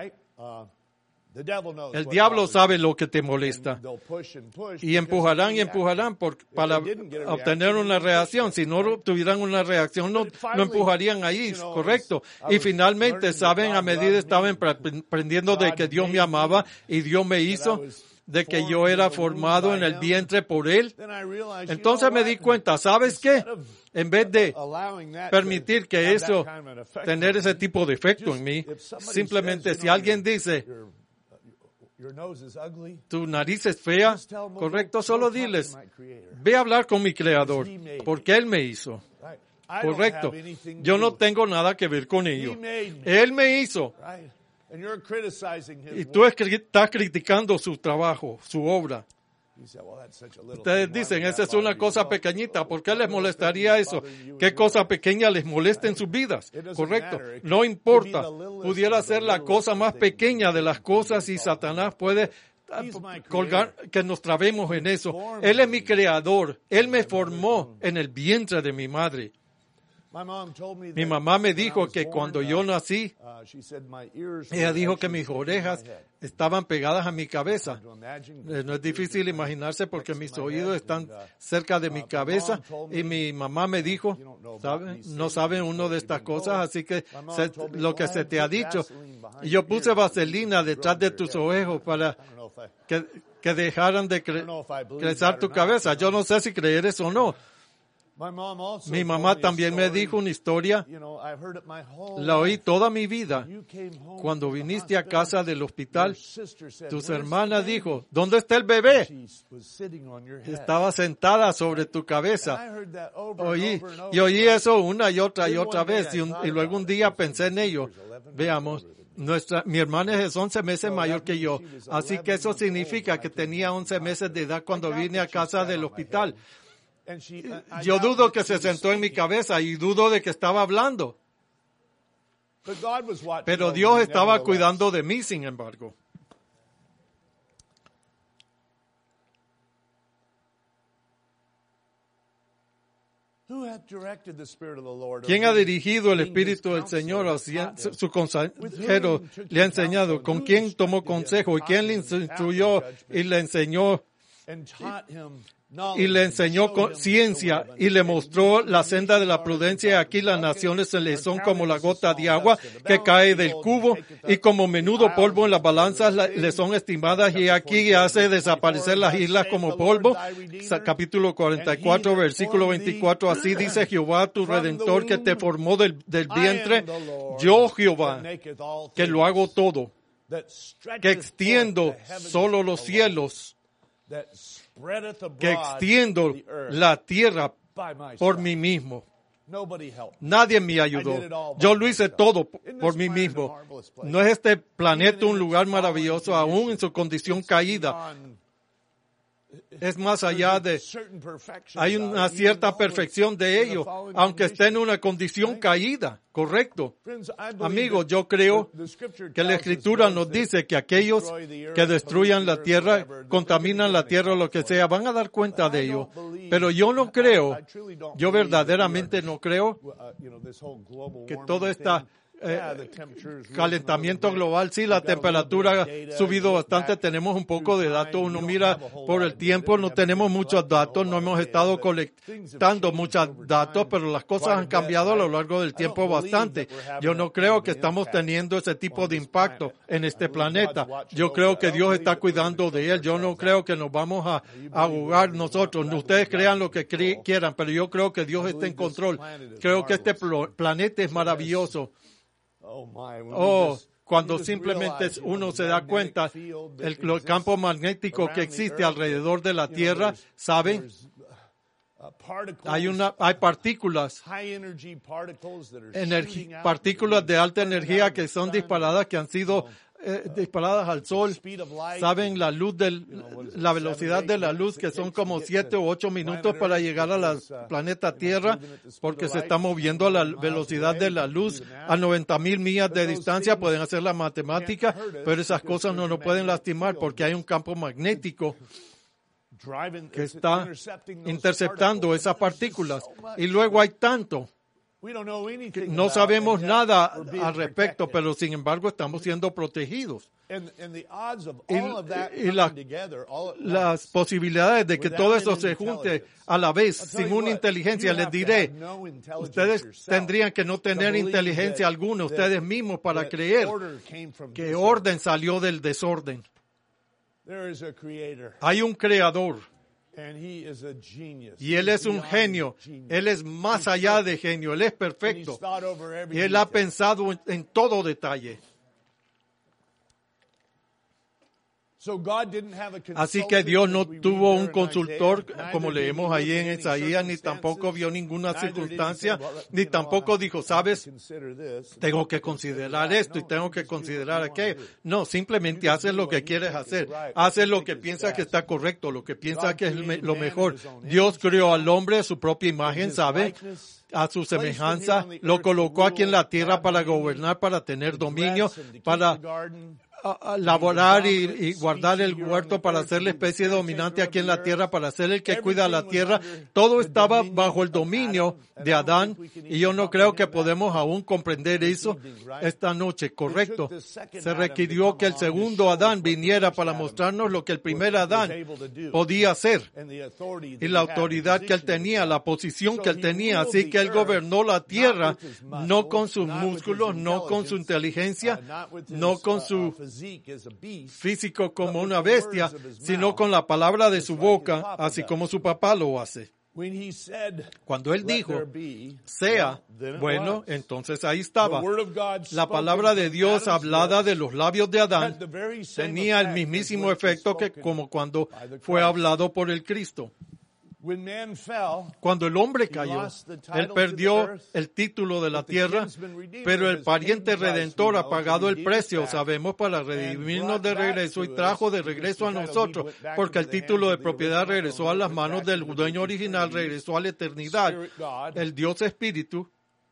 El diablo sabe lo que te molesta. Y empujarán y empujarán por, para obtener una reacción. Si no tuvieran una reacción, no, no empujarían ahí, correcto. Y finalmente, saben, a medida estaban aprendiendo de que Dios me amaba y Dios me hizo, de que yo era formado en el vientre por Él. Entonces me di cuenta, ¿sabes qué? En vez de permitir que eso, tener ese tipo de efecto en mí, simplemente si alguien dice, tu nariz es fea, correcto, solo diles, ve a hablar con mi Creador, porque Él me hizo. Correcto. Yo no tengo nada que ver con ello. Él me hizo. Y tú estás criticando su trabajo, su obra. Ustedes dicen, esa es una cosa pequeñita. ¿Por qué les molestaría eso? ¿Qué cosa pequeña les molesta en sus vidas? Correcto. No importa. Pudiera ser la cosa más pequeña de las cosas y Satanás puede colgar que nos trabemos en eso. Él es mi creador. Él me formó en el vientre de mi madre. Mi mamá me dijo que cuando yo nací, ella dijo que mis orejas estaban pegadas a mi cabeza. No es difícil imaginarse porque mis oídos están cerca de mi cabeza y mi mamá me dijo, ¿sabe? No saben uno de estas cosas, así que se, lo que se te ha dicho. Y yo puse vaselina detrás de tus ojos para que, que dejaran de cre crecer tu cabeza. Yo no sé si creer eso o no. Mi mamá también me dijo una historia, la oí toda mi vida. Cuando viniste a casa del hospital, tus hermanas dijo, ¿dónde está el bebé? Estaba sentada sobre tu cabeza. Oí, y oí eso una y otra y otra vez, y, un, y luego un día pensé en ello. Veamos. Nuestra, mi hermana es once meses mayor que yo, así que eso significa que tenía once meses de edad cuando vine a casa del hospital. Yo dudo que se sentó en mi cabeza y dudo de que estaba hablando. Pero Dios estaba cuidando de mí, sin embargo. ¿Quién ha dirigido el Espíritu del Señor? Su consejero le ha enseñado. ¿Con quién tomó consejo? ¿Y quién le instruyó y le enseñó? Y le enseñó ciencia y le mostró la senda de la prudencia. Aquí las naciones le son como la gota de agua que cae del cubo y como menudo polvo en las balanzas le son estimadas, y aquí hace desaparecer las islas como polvo. Capítulo cuarenta y cuatro, versículo veinticuatro. Así dice Jehová, tu Redentor, que te formó del, del vientre. Yo, Jehová, que lo hago todo, que extiendo solo los cielos, que extiendo la tierra por mí mismo. Nadie me ayudó. Yo lo hice todo por mí mismo. ¿No es este planeta un lugar maravilloso aún en su condición caída? Es más allá de... Hay una cierta perfección de ello, aunque esté en una condición caída. Correcto. Amigos, yo creo que la Escritura nos dice que aquellos que destruyan la tierra, contaminan la tierra o lo que sea, van a dar cuenta de ello. Pero yo no creo, yo verdaderamente no creo que toda esta... Eh, calentamiento global, sí, la temperatura ha subido bastante, tenemos un poco de datos, uno mira por el tiempo, no tenemos muchos datos, no hemos estado colectando muchos datos, pero las cosas han cambiado a lo largo del tiempo bastante. Yo no creo que estamos teniendo ese tipo de impacto en este planeta. Yo creo que Dios está cuidando de él. Yo no creo que nos vamos a, a ahogar nosotros. Ustedes crean lo que quieran, pero yo creo que Dios está en control. Creo que este planeta es maravilloso. Oh, cuando simplemente uno se da cuenta el, el campo magnético que existe alrededor de la Tierra, ¿saben? Hay una, hay partículas, partículas de alta energía que son disparadas, que han sido eh, disparadas al sol. Saben la luz del, la velocidad de la luz, que son como siete o ocho minutos para llegar a la planeta Tierra, porque se está moviendo a la velocidad de la luz a noventa mil millas de distancia. Pueden hacer la matemática, pero esas cosas no nos pueden lastimar porque hay un campo magnético que está interceptando esas partículas. Y luego hay tanto que no sabemos nada al respecto, pero sin embargo estamos siendo protegidos. Y, y la, las posibilidades de que todo eso se junte a la vez sin una inteligencia, les diré, ustedes tendrían que no tener inteligencia alguna ustedes mismos para creer que orden salió del desorden. Hay un creador. Y él es un genio. Él es más allá de genio. Él es perfecto. Y él ha pensado en, en todo detalle. Así que Dios no tuvo un consultor, como leemos ahí en Isaías, ni tampoco vio ninguna circunstancia, ni tampoco dijo, sabes, tengo que considerar esto y tengo que considerar aquello. No, simplemente haces lo que quieres hacer. Haces lo que piensas que está correcto, lo que piensas que es lo mejor. Dios creó al hombre a su propia imagen, ¿sabe? A su semejanza, lo colocó aquí en la tierra para gobernar, para tener dominio, para a, a laborar y, y guardar el huerto para ser la especie dominante aquí en la tierra, para ser el que cuida la tierra. Todo estaba bajo el dominio de Adán y yo no creo que podemos aún comprender eso esta noche, correcto. Se requirió que el segundo Adán viniera para mostrarnos lo que el primer Adán podía hacer y la autoridad que él tenía, la posición que él tenía. Así que él gobernó la tierra no con sus músculos, no con su inteligencia, no con su físico como una bestia, sino con la palabra de su boca, así como su papá lo hace. Cuando él dijo, sea, bueno, entonces ahí estaba. La palabra de Dios hablada de los labios de Adán tenía el mismísimo efecto que como cuando fue hablado por el Cristo. Cuando el hombre cayó, él perdió el título de la tierra, pero el pariente redentor ha pagado el precio, sabemos, para redimirnos de regreso y trajo de regreso a nosotros, porque el título de propiedad regresó a las manos del dueño original, regresó a la eternidad, el Dios Espíritu.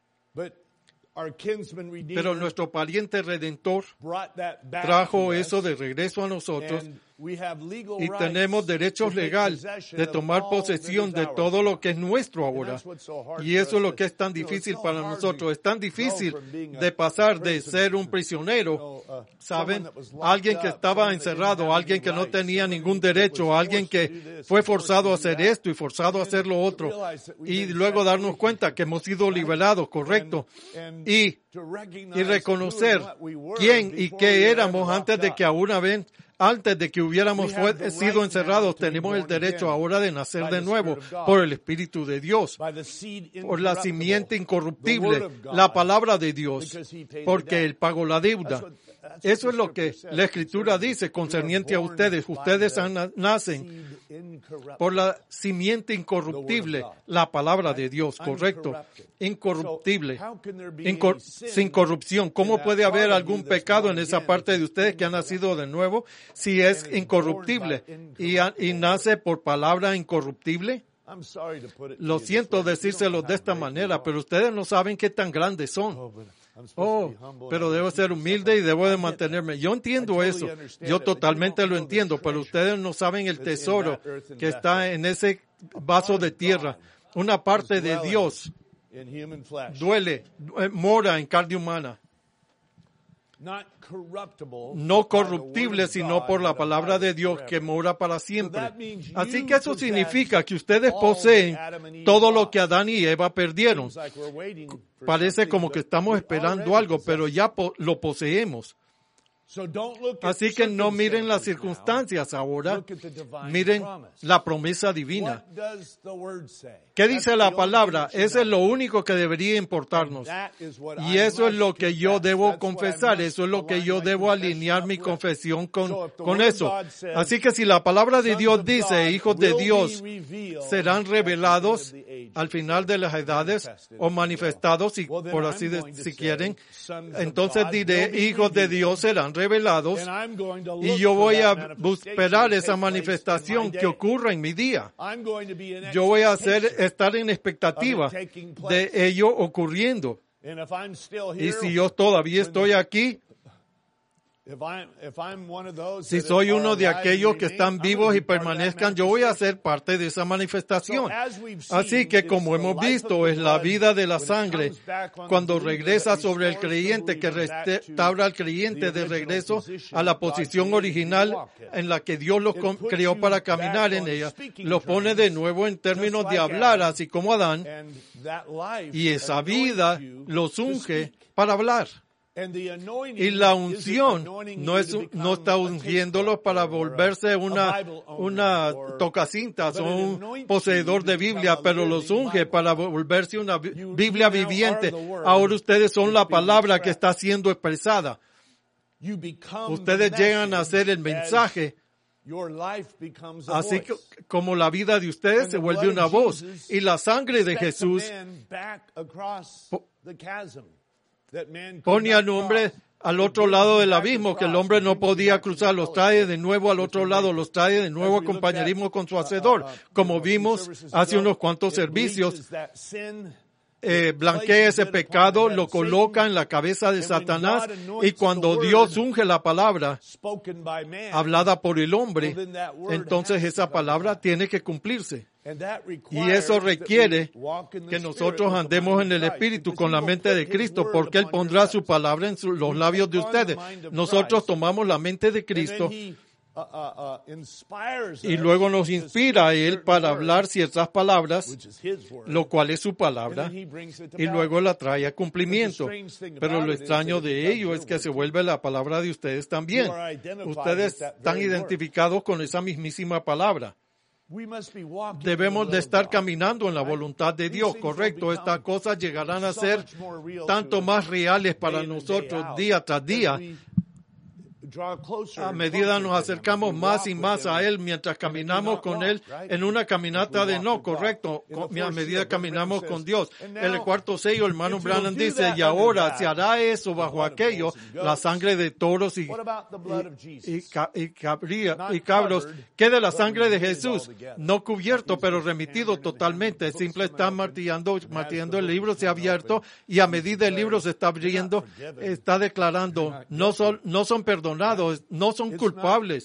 Pero nuestro pariente redentor trajo eso de regreso a nosotros y tenemos derechos legales de tomar posesión de todo lo que es nuestro ahora. Y eso es lo que es tan difícil para nosotros. Es tan difícil de pasar de ser un prisionero, ¿saben? Alguien que estaba encerrado, alguien que no tenía ningún derecho, alguien que fue forzado a hacer esto y forzado a hacer lo otro. Y luego darnos cuenta que hemos sido liberados, correcto. Y, y reconocer quién y qué éramos antes de que aún ven. Antes de que hubiéramos fue, sido encerrados, tenemos el derecho ahora de nacer de nuevo por el Espíritu de Dios, por la simiente incorruptible, la palabra de Dios, porque Él pagó la deuda. Eso es lo que la Escritura dice concerniente a ustedes. Ustedes nacen por la simiente incorruptible, la palabra de Dios, correcto, incorruptible, incor- sin corrupción. ¿Cómo puede haber algún pecado en esa parte de ustedes que ha nacido de nuevo si es incorruptible y, a, y nace por palabra incorruptible? Lo siento decírselo de esta manera, pero ustedes no saben qué tan grandes son. Oh, pero debo ser humilde y debo de mantenerme. Yo entiendo eso. Yo totalmente lo entiendo, pero ustedes no saben el tesoro que está en ese vaso de tierra. Una parte de Dios duele, mora en carne humana. No corruptible, sino por la palabra de Dios que mora para siempre. Así que eso significa que ustedes poseen todo lo que Adán y Eva perdieron. Parece como que estamos esperando algo, pero ya po- lo poseemos. Así que no miren las circunstancias ahora, miren la promesa divina. ¿Qué dice la palabra? Eso es lo único que debería importarnos. Y eso es lo que yo debo confesar, eso es lo que yo debo alinear mi confesión con, con eso. Así que si la palabra de Dios dice, hijos de Dios serán revelados al final de las edades o manifestados, si, por así decir, si quieren, entonces diré, hijos de Dios serán revelados. revelados y yo voy a esperar esa manifestación que ocurra en mi día. Yo voy a hacer, estar en expectativa de ello ocurriendo. Y si yo todavía estoy aquí, si soy uno de aquellos que están vivos y permanezcan, yo voy a ser parte de esa manifestación. Así que como hemos visto, es la vida de la sangre cuando regresa sobre el creyente, que restaura al creyente de regreso a la posición original en la que Dios lo creó para caminar en ella. Lo pone de nuevo en términos de hablar, así como Adán, y esa vida los unge para hablar. Y la unción no es no está ungiéndolos para volverse una una tocacintas o un poseedor de Biblia, pero los unge para volverse una Biblia viviente. Ahora ustedes son la palabra que está siendo expresada. Ustedes llegan a ser el mensaje. Así que, como la vida de ustedes se vuelve una voz, y la sangre de Jesús pone al hombre al otro lado del abismo que el hombre no podía cruzar, los trae de nuevo al otro lado, los trae de nuevo a compañerismo con su Hacedor. Como vimos hace unos cuantos servicios, eh, blanquea ese pecado, lo coloca en la cabeza de Satanás, y cuando Dios unge la palabra hablada por el hombre, entonces esa palabra tiene que cumplirse. Y eso requiere que nosotros andemos en el Espíritu con la mente de Cristo, porque Él pondrá su palabra en su, los labios de ustedes. Nosotros tomamos la mente de Cristo y luego nos inspira a Él para hablar ciertas palabras, lo cual es su palabra, y luego la trae a cumplimiento. Pero lo extraño de ello es que se vuelve la palabra de ustedes también. Ustedes están identificados con esa mismísima palabra. Debemos de estar caminando en la voluntad de Dios, correcto. Estas cosas llegarán a ser tanto más reales para nosotros día tras día, a medida nos acercamos más y más a Él mientras caminamos con Él en una caminata de no, correcto, a medida caminamos con Dios. En el cuarto sello, el hermano Branham dice, y ahora se hará eso bajo aquello, la sangre de toros y, y, y, y, cabría, y cabros, que de la sangre de Jesús, no cubierto, pero remitido totalmente. El simple está martillando, martillando el libro, se ha abierto, y a medida el libro se está abriendo, está declarando, no son, no son perdonados, no son culpables,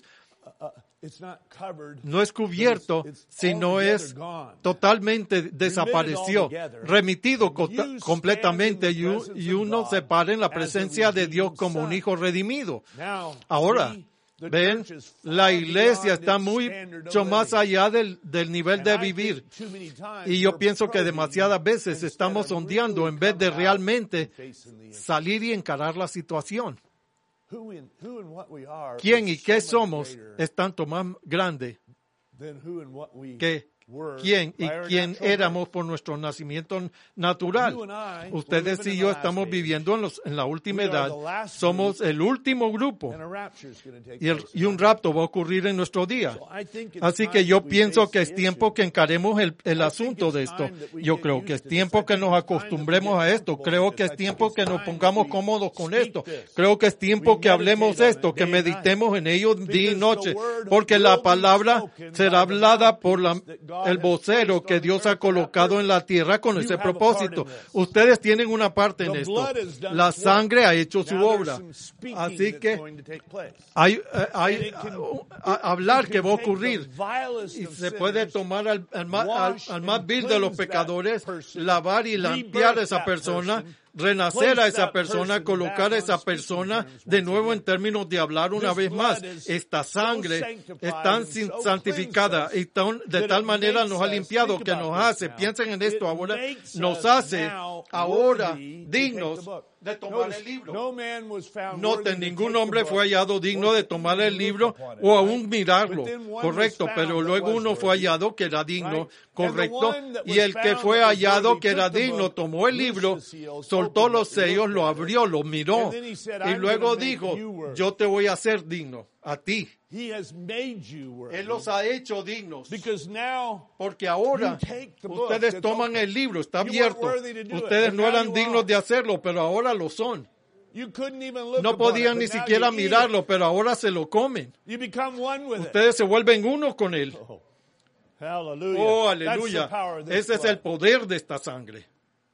no es cubierto, sino es totalmente desapareció, remitido co- completamente, y, y uno se para en la presencia de Dios como un hijo redimido. Ahora, ven, la iglesia está mucho más allá del, del nivel de vivir, y yo pienso que demasiadas veces estamos ondeando en vez de realmente salir y encarar la situación. ¿Quién y qué somos es tanto más grande que quién y quién éramos por nuestro nacimiento natural? Ustedes y yo estamos viviendo en, los, en la última edad. Somos el último grupo. Y, el, y un rapto va a ocurrir en nuestro día. Así que yo pienso que es tiempo que encaremos el, el asunto de esto. Yo creo que es tiempo que nos acostumbremos a esto. Creo que es tiempo que nos pongamos cómodos con esto. Creo que es tiempo que hablemos esto, que meditemos en ello día y noche. Porque la palabra será hablada por la el vocero que Dios ha colocado en la tierra con ese propósito. Ustedes tienen una parte en esto. La sangre ha hecho su obra. Así que hay, hay a, a, hablar que va a ocurrir. Y se puede tomar al, al, al, al más vil de los pecadores, lavar y limpiar a esa persona, renacer a esa persona, colocar a esa persona de nuevo en términos de hablar una vez más. Esta sangre es tan santificada y tan, de tal manera nos ha limpiado que nos hace, piensen en esto ahora, nos hace ahora dignos de tomar el libro. Noten, ningún hombre fue hallado digno de tomar el libro o aún mirarlo, correcto, pero luego uno fue hallado que era digno, correcto, y el que fue hallado que era digno tomó el libro, soltó los sellos, lo abrió, lo miró, y luego dijo, yo te voy a hacer digno, a ti. Él los ha hecho dignos. Porque ahora ustedes toman el libro, está abierto. Ustedes no eran dignos de hacerlo, pero ahora lo son. No podían ni siquiera mirarlo, pero ahora se lo comen. Ustedes se vuelven uno con él. Oh, aleluya. Ese es el poder de esta sangre.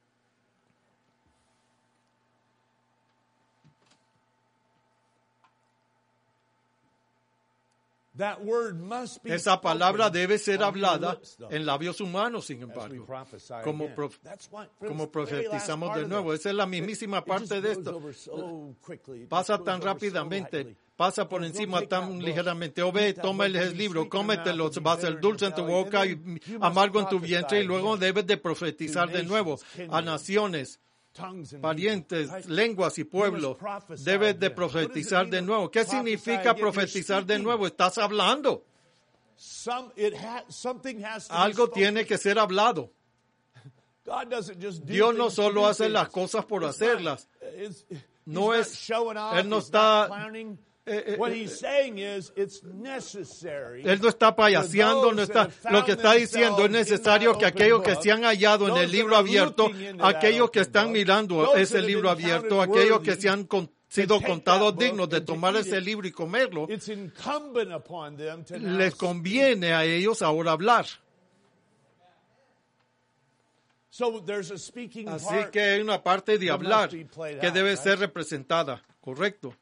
Esa palabra debe ser hablada en labios humanos, sin embargo, como, prof, como profetizamos de nuevo. Esa es la mismísima parte de esto. Pasa tan rápidamente, pasa por encima tan ligeramente. O ve, toma el libro, cómetelo, va a ser dulce en tu boca y amargo en tu vientre, y luego debes de profetizar de nuevo a naciones, parientes, lenguas y pueblos. Debes de profetizar de nuevo. ¿Qué significa profetizar de nuevo? Estás hablando. Algo tiene que ser hablado. Dios no solo hace las cosas por hacerlas. No es, Él no está... Eh, eh, Él no está payaseando, no está, lo que está diciendo es necesario que aquellos que se han hallado en el libro abierto, aquellos que están mirando ese libro abierto, aquellos que se han con, sido contados dignos de tomar ese libro y comerlo, les conviene a ellos ahora hablar. Así que hay una parte de hablar que debe ser representada, correcto.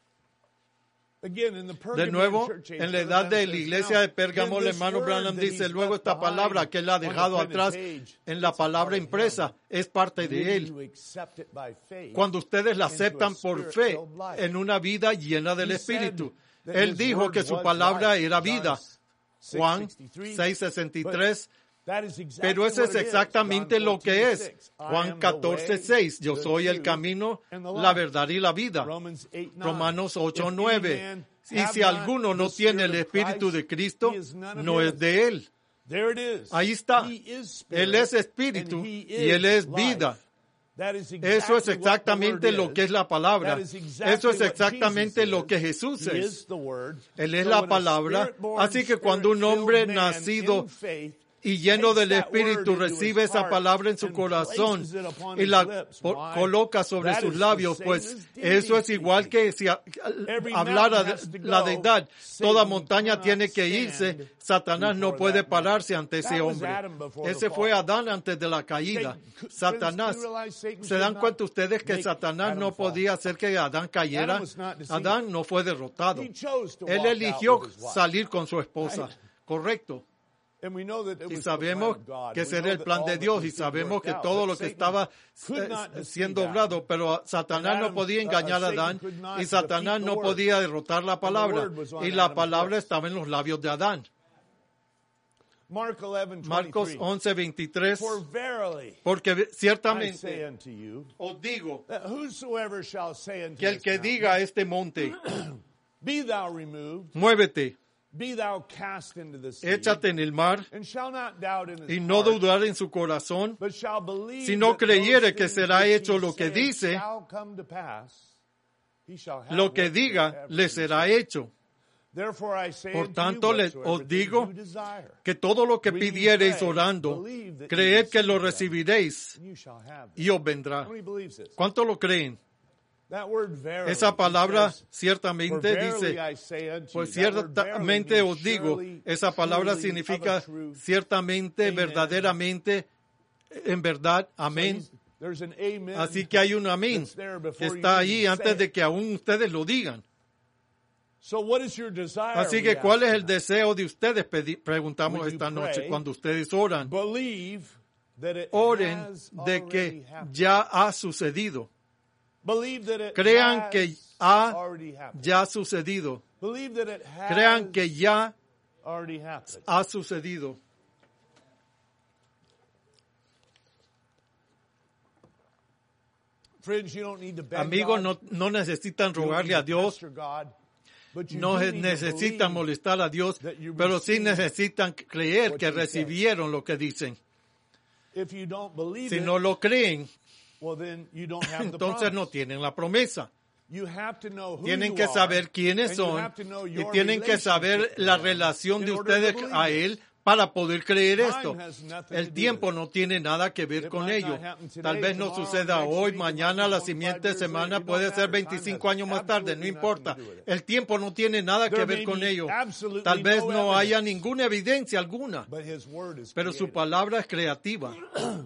De nuevo, en la edad de la iglesia de Pérgamo, el hermano Branham dice, luego esta palabra que él ha dejado atrás en la palabra impresa es parte de él. Cuando ustedes la aceptan por fe en una vida llena del Espíritu. Él dijo que su palabra era vida. Juan seis sesenta y tres. Pero eso es exactamente lo que es. Juan catorce seis. Yo soy el camino, la verdad y la vida. Romanos ocho nueve. Y si alguno no tiene el Espíritu de Cristo, no es de Él. Ahí está. Él es Espíritu y Él es vida. Eso es exactamente lo que es la palabra. Eso es exactamente lo que Jesús es. Él es la palabra. Así que cuando un hombre nacido y lleno del Espíritu recibe esa palabra en su corazón y la coloca sobre sus labios, pues eso es igual que si hablara de la deidad. Toda montaña tiene que irse. Satanás no puede pararse ante ese hombre. Ese fue Adán antes de la caída. Satanás. ¿Se dan cuenta ustedes que Satanás no podía hacer que Adán cayera? Adán no fue derrotado. Él eligió salir con su esposa. Correcto. Y sabemos que ese era el plan de Dios y sabemos que todo lo que estaba siendo obrado, pero Satanás no podía engañar a Adán y Satanás no podía derrotar la palabra y la palabra estaba en los labios de Adán. Marcos once veintitrés. Porque ciertamente os digo que el que diga a este monte, muévete, échate en el mar, y no dudar en su corazón, si no creyere que será hecho lo que dice, lo que diga le será hecho. Por tanto, les, os digo que todo lo que pidiereis orando, creed que lo recibiréis y os vendrá. ¿Cuánto lo creen? Esa palabra ciertamente dice, pues ciertamente os digo, esa palabra significa ciertamente, verdaderamente, en verdad, amén. Así que hay un amén que está ahí antes de que aún ustedes lo digan. Así que, ¿cuál es el deseo de ustedes? Preguntamos esta noche cuando ustedes oran. Oren de que ya ha sucedido. Crean que ha ya sucedido. Crean que ya ha sucedido. Amigos, no, no necesitan rogarle a Dios. No necesitan molestar a Dios, pero sí necesitan creer que recibieron lo que dicen. Si no lo creen, entonces no tienen la promesa. Tienen que saber quiénes son y tienen que saber la relación de ustedes a Él para poder creer esto. El tiempo no tiene nada que ver con ello. Tal vez no suceda hoy, mañana, la siguiente semana, puede ser veinticinco años más tarde, no importa. El tiempo no tiene nada que ver con ello. Tal vez no haya ninguna evidencia alguna, pero su palabra es creativa.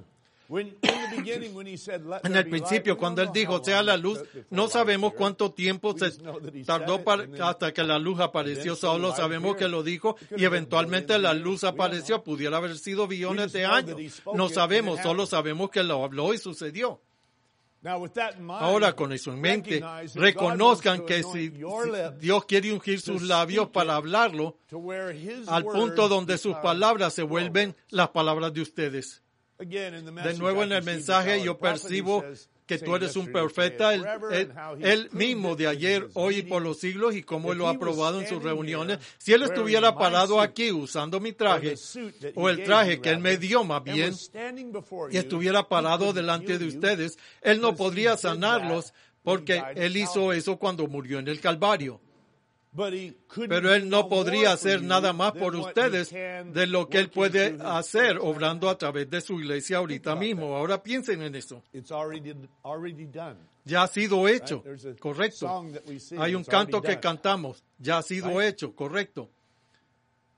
En el principio, cuando Él dijo, sea la luz, no sabemos cuánto tiempo se tardó para, hasta que la luz apareció. Solo sabemos que lo dijo y eventualmente la luz apareció. Pudiera haber sido billones de años. No sabemos, solo sabemos que lo habló y sucedió. Ahora, con eso en mente, reconozcan que si Dios quiere ungir sus labios para hablarlo, al punto donde sus palabras se vuelven las palabras de ustedes. De nuevo en el mensaje yo percibo que tú eres un profeta, él, él, él mismo de ayer, hoy y por los siglos, y cómo Él lo ha probado en sus reuniones. Si Él estuviera parado aquí usando mi traje, o el traje que Él me dio más bien, y estuviera parado delante de ustedes, Él no podría sanarlos porque Él hizo eso cuando murió en el Calvario. Pero Él no podría hacer nada más por ustedes de lo que Él puede hacer obrando a través de su iglesia ahorita mismo. Ahora piensen en eso. Ya ha sido hecho, correcto. Hay un canto que cantamos, ya ha sido hecho, correcto.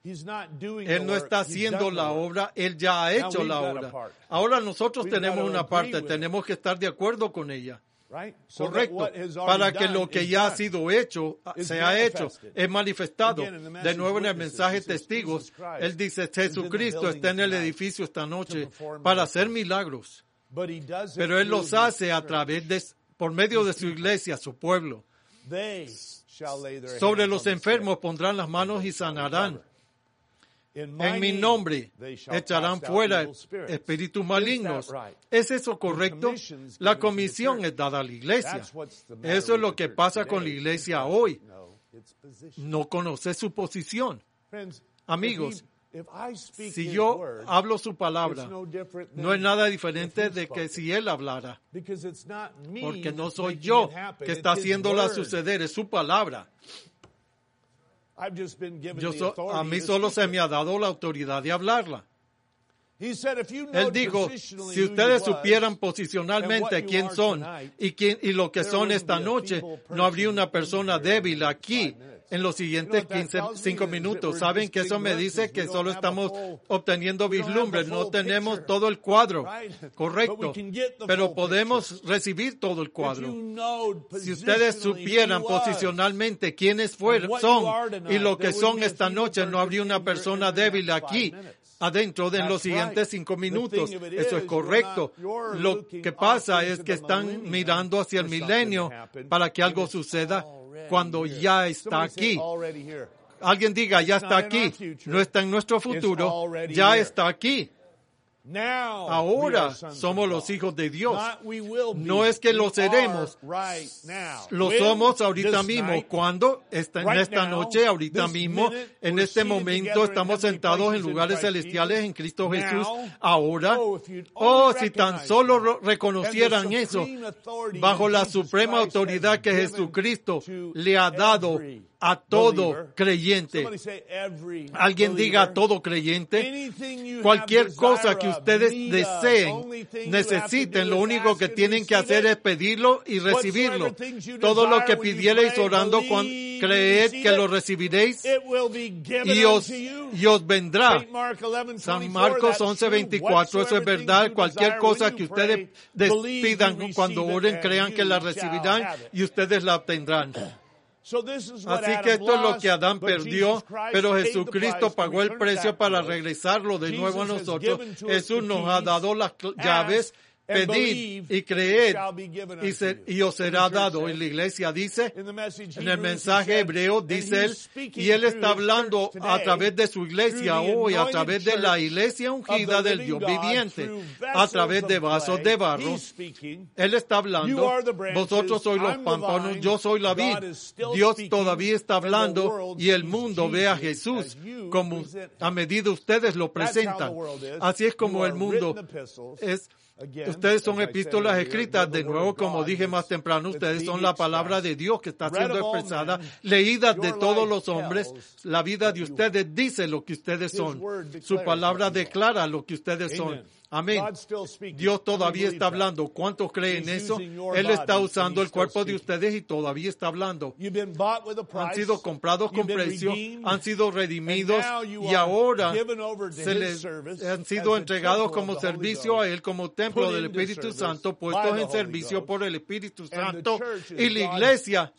Él no está haciendo la obra, Él ya ha hecho la obra. Ahora nosotros tenemos una parte, tenemos que estar de acuerdo con ella. Correcto, para que lo que ya ha sido hecho, sea hecho, es manifestado. De nuevo en el mensaje testigos, Él dice, Jesucristo está en el edificio esta noche para hacer milagros. Pero Él los hace a través de, por medio de su iglesia, su pueblo. Sobre los enfermos pondrán las manos y sanarán. En mi nombre echarán fuera espíritus malignos. ¿Es eso correcto? La comisión es dada a la iglesia. Eso es lo que pasa con la iglesia hoy. No conoce su posición. Amigos, si yo hablo su palabra, no es nada diferente de que si Él hablara. Porque no soy yo que está haciéndola suceder, es su palabra. Yo so, a mí solo se me ha dado la autoridad de hablarla. Él dijo, si ustedes supieran posicionalmente quién son y, quién, y lo que son esta noche, no habría una persona débil aquí en los siguientes quince, cinco minutos. ¿Saben que eso me dice que solo estamos obteniendo vislumbres? No tenemos todo el cuadro, correcto, pero podemos recibir todo el cuadro. Si ustedes supieran posicionalmente quiénes fueron, son y lo que son esta noche, no habría una persona débil aquí adentro de los siguientes cinco minutos. Eso es correcto. Lo que pasa es que están mirando hacia el milenio para que algo suceda cuando ya está aquí. Alguien diga, ya está aquí. No está en nuestro futuro, ya está aquí. Ahora somos los hijos de Dios. No es que lo seremos. Lo somos ahorita mismo. Cuando esta, en esta noche, ahorita mismo, en este momento, estamos sentados en lugares celestiales en Cristo Jesús. Ahora, oh, si tan solo reconocieran eso, bajo la suprema autoridad que Jesucristo le ha dado a todo creyente. Alguien diga a todo creyente. Cualquier cosa que ustedes deseen, necesiten, lo único que tienen que hacer es pedirlo y recibirlo. Todo lo que pidierais orando, creed que lo recibiréis y os, y os vendrá. San Marcos once veinticuatro, eso es verdad. Cualquier cosa que ustedes pidan cuando oren, crean que la recibirán y ustedes la obtendrán. Así que esto es lo que Adán perdió, pero Jesucristo pagó el precio para regresarlo de nuevo a nosotros. Jesús nos ha dado las llaves. Pedid y creed y, se, y os será dado. Y la iglesia dice, en el mensaje hebreo dice él, y él está hablando a través de su iglesia hoy, a través de la iglesia ungida del Dios viviente, a través de vasos de barro. Él está hablando, vosotros sois los pámpanos, yo soy la vid. Dios todavía está hablando y el mundo ve a Jesús como a medida ustedes lo presentan. Así es como el mundo es. Ustedes son epístolas escritas, de nuevo, como dije más temprano, ustedes son la palabra de Dios que está siendo expresada, leídas de todos los hombres. La vida de ustedes dice lo que ustedes son. Su palabra declara lo que ustedes son. Amén. Dios todavía está hablando. ¿Cuántos creen eso? Él está usando el cuerpo de ustedes y todavía está hablando. Han sido comprados con precio, han sido redimidos y ahora se les han sido entregados como servicio a Él, como templo del Espíritu Santo, puestos en servicio por el Espíritu Santo. Y la iglesia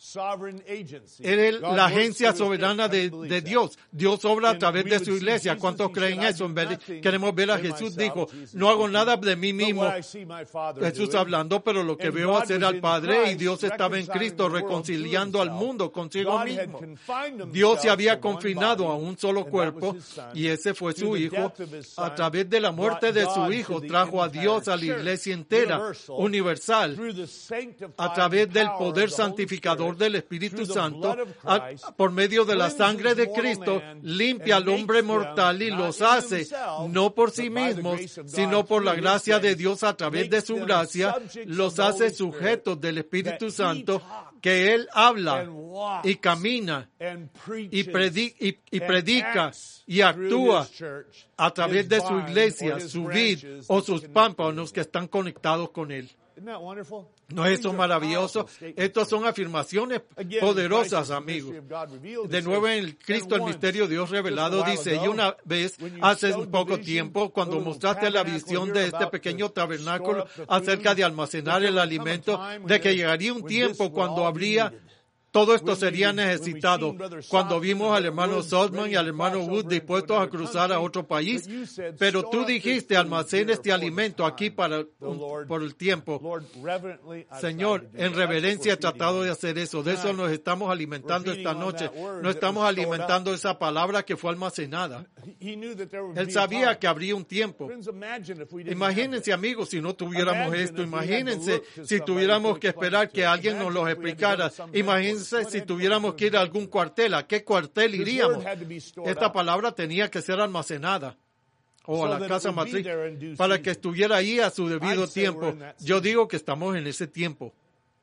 es la agencia soberana de, de Dios. Dios obra a través de su iglesia. ¿Cuántos creen eso? Queremos ver a Jesús dijo, no hago nada de mí mismo. Jesús hablando, pero lo que veo hacer al Padre, y Dios estaba en Cristo reconciliando al mundo consigo mismo. Dios se había confinado a un solo cuerpo y ese fue su Hijo. A través de la muerte de su Hijo trajo a Dios a la iglesia entera, universal, a través del poder santificador del Espíritu Santo, a, por medio de la sangre de Cristo, limpia al hombre mortal y los hace, no por sí mismos, sino por la gracia de Dios a través de su gracia, los hace sujetos del Espíritu Santo, que Él habla y camina y, predi- y, y predica y actúa a través de su iglesia, su vid o sus pámpanos que están conectados con Él. ¿No es eso maravilloso? Estas son afirmaciones poderosas, amigos. De nuevo en el Cristo, el misterio de Dios revelado, dice, y una vez, hace un poco tiempo, cuando mostraste la visión de este pequeño tabernáculo acerca de almacenar el alimento, de que llegaría un tiempo cuando habría todo esto sería necesitado. Cuando vimos al hermano Saltzman y al hermano Wood dispuestos a cruzar a otro país, pero tú dijiste, almacena este alimento aquí para un, por el tiempo. Señor, en reverencia he tratado de hacer eso. De eso nos estamos alimentando esta noche. No estamos alimentando esa palabra que fue almacenada. Él sabía que habría un tiempo. Imagínense, amigos, si no tuviéramos esto. Imagínense si tuviéramos que esperar que alguien nos lo explicara. Imagínense si tuviéramos que ir a algún cuartel, ¿a qué cuartel iríamos? Esta palabra tenía que ser almacenada o a la casa matriz para que estuviera ahí a su debido tiempo. Yo digo que estamos en ese tiempo.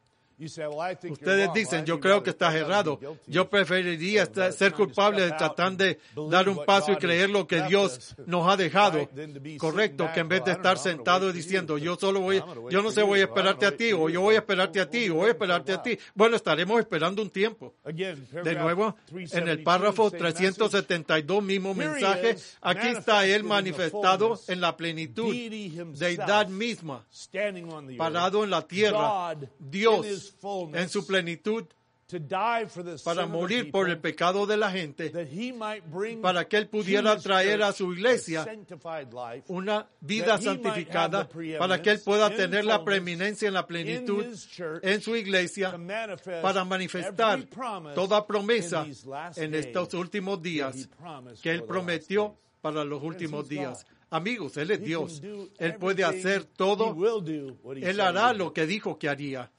Ustedes dicen, yo creo que estás errado. Yo preferiría estar, ser culpable de tratar de dar un paso y creer lo que Dios nos ha dejado. Correcto, que en vez de estar sentado diciendo, yo solo voy, yo no sé, voy a esperarte a ti, o yo voy a esperarte a ti, o voy a esperarte a ti. Bueno, estaremos esperando un tiempo. De nuevo, en el párrafo trescientos setenta y dos, mismo mensaje, aquí está Él manifestado en la plenitud, deidad misma, parado en la tierra, Dios, en su plenitud, para morir por el pecado de la gente, para que Él pudiera traer a su iglesia una vida santificada, para que Él pueda tener la preeminencia en la plenitud en su iglesia, para manifestar toda promesa en estos últimos días que Él prometió para los últimos días. Amigos, Él es Dios. Él puede hacer todo. Él hará lo que dijo que haría.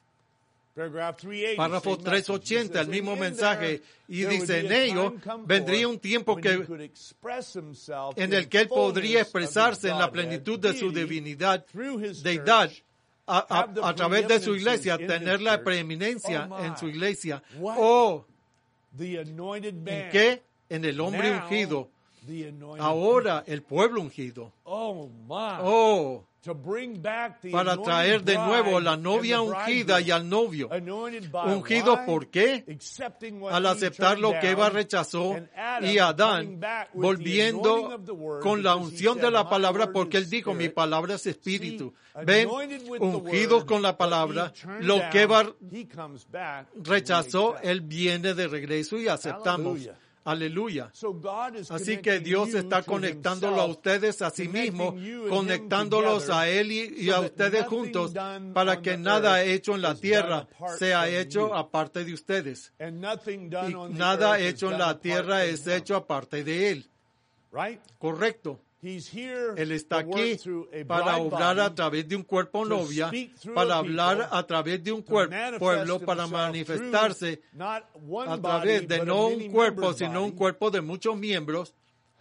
Párrafo trescientos ochenta, el mismo mensaje, y dice, en ello vendría un tiempo que, en el que Él podría expresarse en la plenitud de su divinidad, deidad, a, a, a través de su iglesia, tener la preeminencia en su iglesia. Oh, ¿en qué? En el hombre ungido. Ahora el pueblo ungido. Oh, para traer de nuevo la novia ungida y al novio. Ungido, ¿por qué? Al aceptar lo que Eva rechazó, y Adán volviendo con la unción de la palabra, porque él dijo, mi palabra es espíritu. Ven, ungidos con la palabra, lo que Eva rechazó, él viene de regreso y aceptamos. Aleluya. Así que Dios está conectándolo a ustedes a sí mismo, conectándolos a Él y, y a ustedes juntos, para que nada hecho en la tierra sea hecho aparte de ustedes. Y nada hecho en la tierra es hecho aparte de Él. Correcto. Él está aquí para obrar a través de un cuerpo novia, para hablar a través de un cuerpo, pueblo, para manifestarse a través de no un cuerpo, sino un cuerpo de muchos miembros.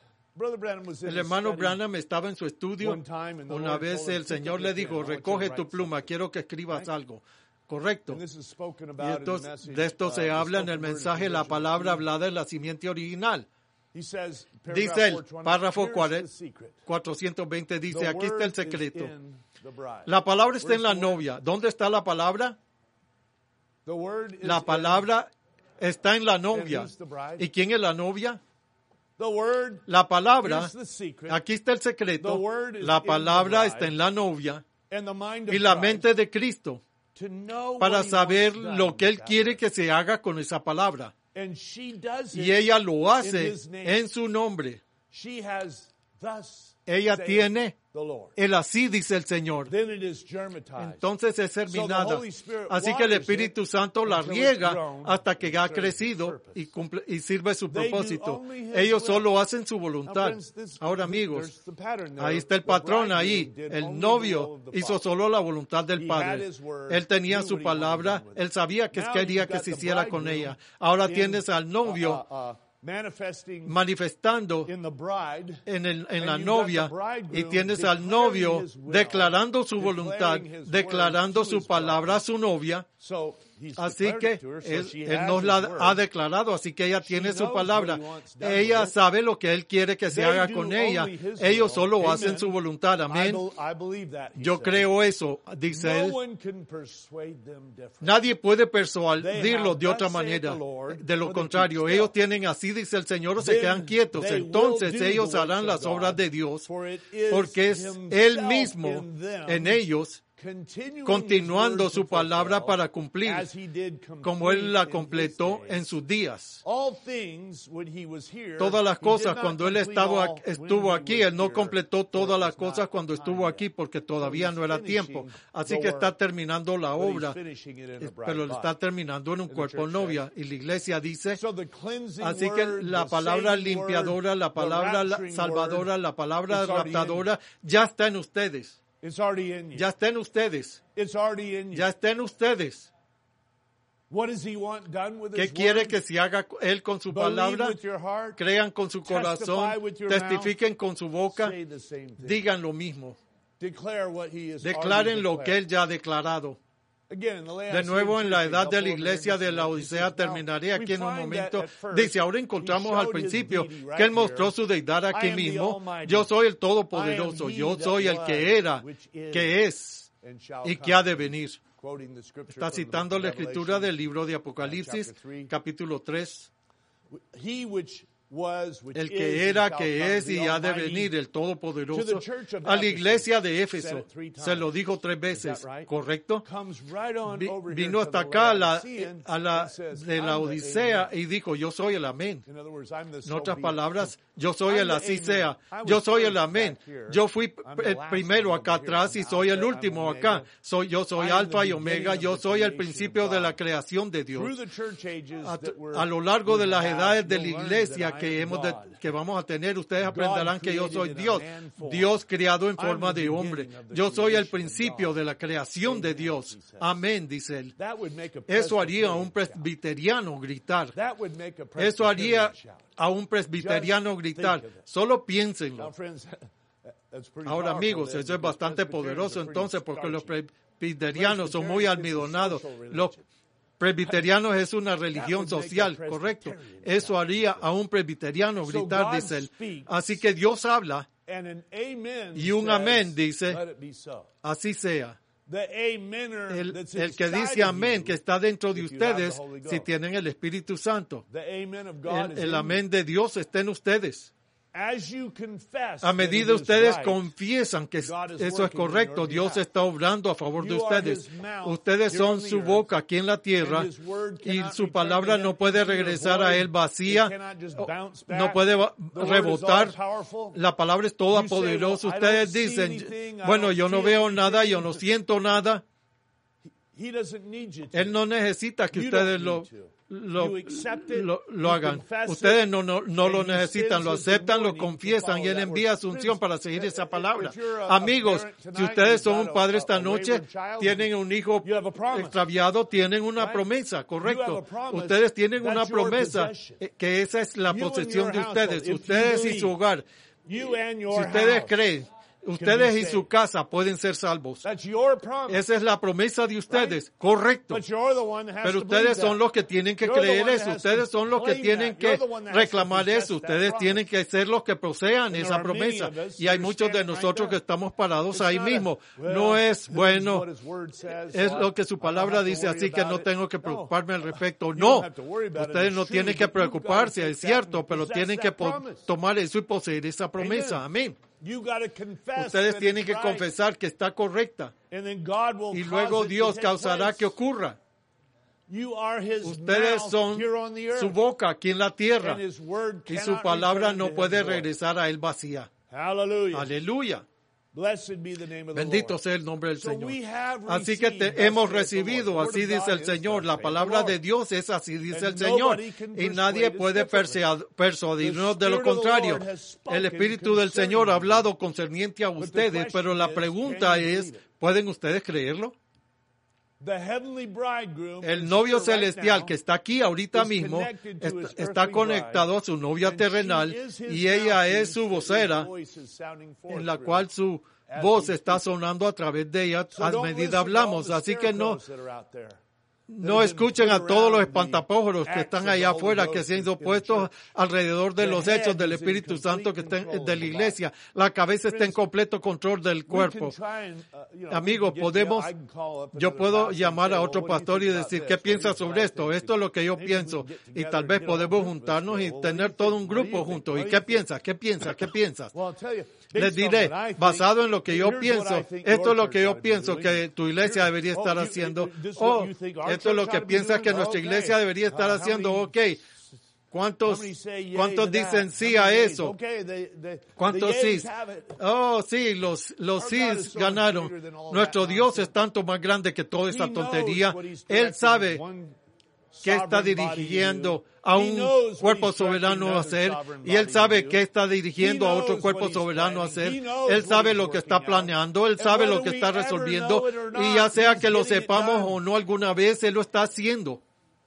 El hermano Branham estaba en su estudio. Una vez el Señor le dijo, recoge tu pluma, quiero que escribas algo. Correcto. Y esto, de esto se habla en el mensaje, la palabra hablada en la simiente original. Dice el párrafo cuatrocientos veinte, dice, aquí está el secreto. La palabra está en la novia. ¿Dónde está la palabra? La palabra está en la novia. ¿Y quién es la novia? La palabra, aquí está el secreto. La palabra está en la novia y la mente de Cristo, para saber lo que Él quiere que se haga con esa palabra. Y ella lo hace en su nombre. Ella tiene el así, dice el Señor. Entonces es germinada. Así que el Espíritu Santo la riega hasta que ha crecido y, cumple, y sirve su propósito. Ellos solo hacen su voluntad. Ahora, amigos, ahí está el patrón ahí. El novio hizo solo la voluntad del Padre. Él tenía su palabra. Él sabía que quería que se hiciera con ella. Ahora tienes al novio manifestando en, el, en la novia, y tienes al novio declarando su voluntad, declarando su palabra a su novia. Así que él, él nos la ha declarado, así que ella tiene su palabra. Ella sabe lo que él quiere que se haga con ella. Ellos solo hacen su voluntad. Amén. Yo creo eso, dice él. Nadie puede persuadirlos de otra manera. De lo contrario, ellos tienen así, dice el Señor, o se quedan quietos. Entonces ellos harán las obras de Dios, porque es Él mismo en ellos, continuando su palabra para cumplir, como Él la completó en sus días. Todas las cosas, cuando Él estaba, estuvo aquí, Él no completó todas las cosas cuando estuvo aquí, porque todavía no era tiempo. Así que está terminando la obra, pero lo está terminando en un cuerpo novia. Y la iglesia dice, así que la palabra limpiadora, la palabra salvadora, la palabra raptadora, ya está en ustedes. Ya está en ustedes. Ya está en ustedes. ¿Qué quiere que se haga Él con su palabra? Crean con su corazón, testifiquen con su boca, digan lo mismo. Declaren lo que Él ya ha declarado. De nuevo, en la edad de la iglesia de la Odisea, terminaré aquí en un momento. Dice, ahora encontramos al principio que Él mostró su deidad aquí mismo. Yo soy el Todopoderoso, yo soy el que era, que es y que ha de venir. Está citando la escritura del libro de Apocalipsis, capítulo tres. El que era, que es y ha de venir, el Todopoderoso. A la iglesia de Éfeso se lo dijo tres veces, ¿correcto? Vino hasta acá a la, a la de la Odisea y dijo, yo soy el amén. En otras palabras, yo soy el así sea. Yo soy el amén. Yo fui el primero acá atrás y soy el último acá. Soy, yo soy alfa y omega. Yo soy el principio de la creación de Dios. A, a lo largo de las edades de la iglesia que hemos de, que vamos a tener, ustedes aprenderán que yo soy Dios, Dios creado en forma de hombre. Yo soy el principio de la creación de Dios. Amén, dice él. Eso haría a un presbiteriano gritar. Eso haría a un presbiteriano gritar. Solo piénsenlo. Ahora, amigos, eso es bastante poderoso entonces, porque los presbiterianos son muy almidonados. Los presbiterianos es una religión social, correcto. Eso haría a un presbiteriano gritar, dice él. Así que Dios habla y un amén dice, así sea. El, el que dice amén, que está dentro de ustedes, si tienen el Espíritu Santo. El, el amén de Dios está en ustedes. A medida ustedes confiesan que eso es correcto, Dios está obrando a favor de ustedes. Ustedes son su boca aquí en la tierra y su palabra no puede regresar a Él vacía, no puede rebotar. La palabra es toda poderosa. Ustedes dicen, bueno, yo no veo nada, yo no siento nada. Él no necesita que ustedes lo... Lo, lo, lo hagan. Ustedes no, no, no lo necesitan, lo aceptan, lo confiesan y Él envía su unción para seguir esa palabra. Amigos, si ustedes son un padre esta noche, tienen un hijo extraviado, tienen una promesa, correcto. Ustedes tienen una promesa, que esa es la posesión de ustedes, ustedes y su hogar. Si ustedes creen, ustedes y su casa pueden ser salvos. Esa es la promesa de ustedes, correcto. Pero ustedes son los que tienen que creer eso. Ustedes son los que tienen que reclamar eso. Ustedes tienen que ser los que posean esa promesa. Y hay muchos de nosotros que estamos parados ahí mismo. No es, bueno, es lo que su palabra dice, así que no tengo que preocuparme al respecto. No, ustedes no tienen que preocuparse, es cierto, pero tienen que tomar eso y poseer esa promesa. Amén. Ustedes tienen que confesar que está correcta y luego Dios causará que ocurra. Ustedes son su boca aquí en la tierra y su palabra no puede regresar a Él vacía. Aleluya. Bendito sea el nombre del Señor. Así que te hemos recibido, así dice el Señor. La palabra de Dios es así dice el Señor. Y nadie puede persuadirnos de lo contrario. El Espíritu del Señor ha hablado concerniente a ustedes, pero la pregunta es, ¿pueden ustedes creerlo? El novio celestial que está aquí ahorita mismo está conectado a su novia terrenal y ella es su vocera, en la cual su voz está sonando a través de ella a medida hablamos. Así que no, No escuchen a todos los espantapájaros que están allá afuera, que se han ido puestos alrededor de los hechos del Espíritu Santo que están de la iglesia. La cabeza está en completo control del cuerpo. Amigos, podemos, yo puedo llamar a otro pastor y decir, ¿qué piensas sobre esto? Esto es lo que yo pienso. Y tal vez podemos juntarnos y tener todo un grupo juntos. ¿Y qué piensas? ¿Qué piensas? ¿Qué piensas? Les diré, basado en lo que yo pienso, esto es lo que yo pienso que tu iglesia debería estar haciendo. Oh, esto es lo que piensas que nuestra iglesia debería estar haciendo. Ok. ¿Cuántos, cuántos dicen sí a eso? ¿Cuántos sí? Oh, sí, los, los sí ganaron. Nuestro Dios es tanto más grande que toda esa tontería. Él sabe qué está dirigiendo a un cuerpo soberano a hacer, y Él sabe qué está dirigiendo a otro cuerpo soberano a hacer. Él sabe lo que está planeando, Él sabe lo que está resolviendo, y ya sea que lo sepamos o no alguna vez, Él lo está haciendo.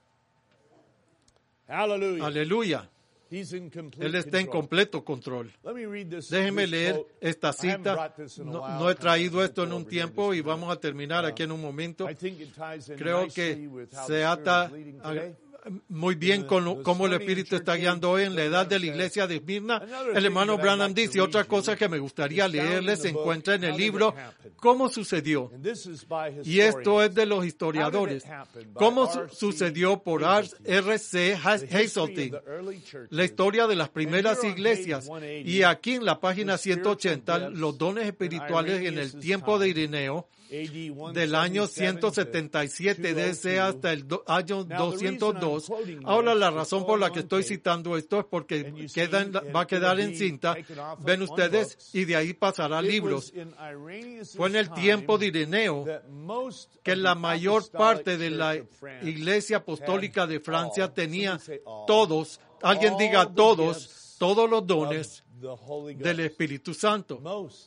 Aleluya. Él está en completo control. Déjenme leer esta cita. No, no he traído esto en un tiempo y vamos a terminar aquí en un momento. Creo que se ata a, muy bien con cómo el Espíritu está guiando hoy en la edad de la iglesia de Esmirna. El hermano Branham dice, otra cosa que me gustaría leerles se encuentra en el libro ¿Cómo sucedió? Y esto es de los historiadores. ¿Cómo su sucedió por R C Hazeltine? La historia de las primeras iglesias. Y aquí en la página ciento ochenta, los dones espirituales en el tiempo de Ireneo, del año ciento setenta y siete D C hasta el do, año doscientos dos. Ahora la razón por la que estoy citando esto es porque queda en, va a quedar en cinta, ven ustedes, y de ahí pasará a libros. Fue en el tiempo de Ireneo que la mayor parte de la iglesia apostólica de Francia tenía todos, alguien diga todos, todos los dones del Espíritu Santo.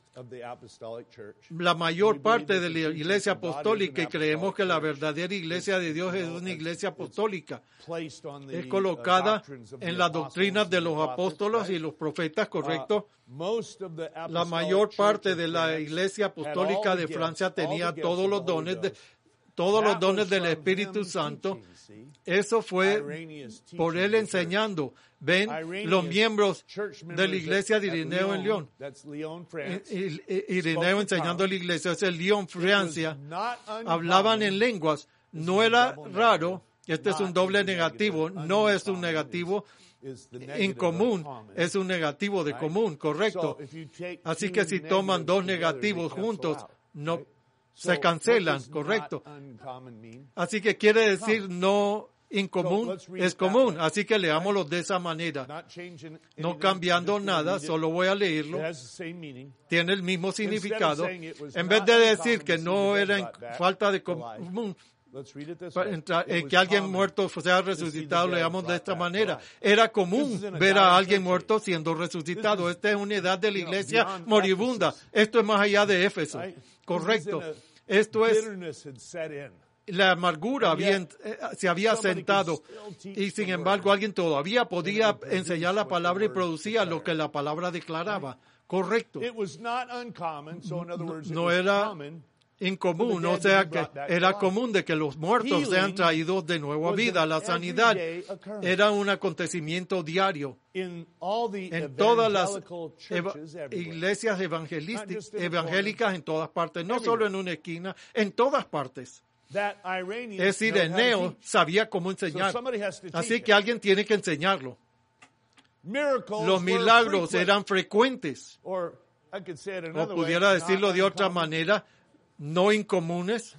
La mayor parte de la iglesia apostólica, y creemos que la verdadera iglesia de Dios es una iglesia apostólica, es colocada en las doctrinas de los apóstoles y los profetas, ¿correcto? La mayor parte de la iglesia apostólica de Francia tenía todos los dones de, todos los dones del Espíritu Santo. Eso fue por él enseñando. Ven, los miembros de la iglesia de Ireneo en Lyon. Ireneo enseñando a la iglesia, es el Lyon, Francia. Hablaban en lenguas. No era raro. Este es un doble negativo. No es un negativo en común. Es un negativo de común, correcto. Así que si toman dos negativos juntos, no se cancelan, correcto. Así que quiere decir no incomún, es común. Así que leámoslo de esa manera. No cambiando nada, solo voy a leerlo. Tiene el mismo significado. En vez de decir que no era en falta de común, en que alguien muerto sea resucitado, leamos de esta manera. Era común ver a alguien muerto siendo resucitado. Esta es una edad de la iglesia moribunda. Esto es más allá de Éfeso. Correcto. Esto es, la amargura había, se había sentado, y sin embargo alguien todavía podía enseñar la palabra y producía lo que la palabra declaraba. Correcto. No, no era incomún, o sea que era común de que los muertos sean traídos de nuevo a vida. La sanidad era un acontecimiento diario en todas las eva iglesias evangélicas en todas partes, no solo en una esquina, en todas partes. Es decir, Ireneo sabía cómo enseñar, así que alguien tiene que enseñarlo. Los milagros eran frecuentes, o pudiera decirlo de otra manera, no incomunes,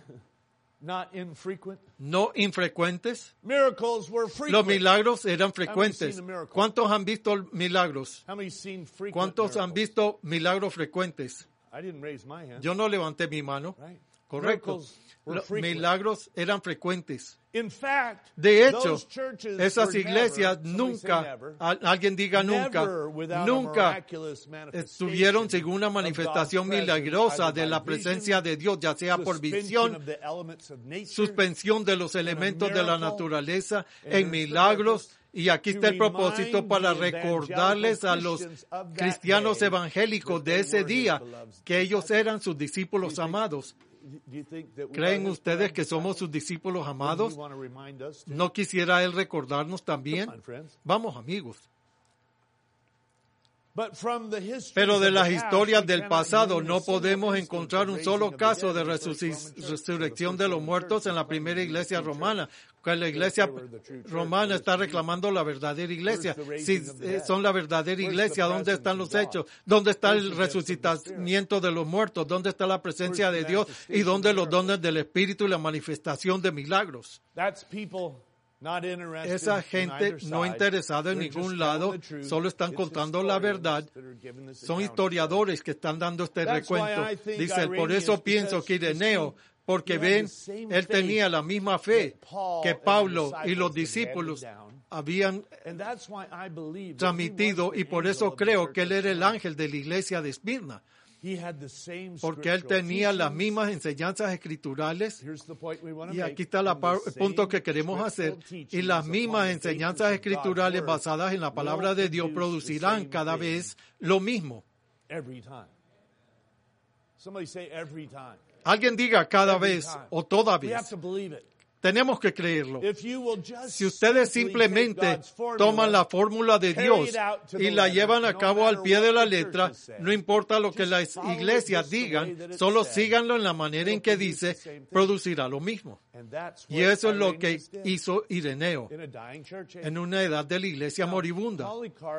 no infrecuentes. Los milagros eran frecuentes. ¿Cuántos han visto milagros? ¿Cuántos han visto milagros frecuentes? Yo no levanté mi mano. Correcto. Los milagros eran frecuentes. De hecho, esas iglesias nunca, alguien diga nunca, nunca estuvieron sin una manifestación milagrosa de la presencia de Dios, ya sea por visión, suspensión de los elementos de la naturaleza, en milagros. Y aquí está el propósito para recordarles a los cristianos evangélicos de ese día que ellos eran sus discípulos amados. ¿Creen ustedes que somos sus discípulos amados? ¿No quisiera Él recordarnos también? Vamos, amigos. Pero de las historias del pasado no podemos encontrar un solo caso de resurrección de los muertos en la primera iglesia romana. Que la iglesia romana está reclamando la verdadera iglesia. Si son la verdadera iglesia, ¿dónde están los hechos? ¿Dónde está el resucitamiento de los muertos? ¿Dónde está la presencia de Dios? ¿Y dónde los dones del Espíritu y la manifestación de milagros? Esa gente no interesada en ningún lado, solo están contando la verdad. Son historiadores que están dando este recuento. Dice, por eso pienso que Ireneo, porque ven, él tenía la misma fe que Pablo y los discípulos habían transmitido, y por eso creo que él era el ángel de la iglesia de Esmirna. Porque él tenía las mismas enseñanzas escriturales, y aquí está la par- el punto que queremos hacer, y las mismas enseñanzas escriturales basadas en la palabra de Dios producirán cada vez lo mismo. Alguien diga cada vez o toda vez. Tenemos que creerlo. Si ustedes simplemente toman la fórmula de Dios y la llevan a cabo al pie de la letra, no importa lo que las iglesias digan, solo síganlo en la manera en que dice, producirá lo mismo. Y eso es lo que hizo Ireneo en una edad de la iglesia moribunda.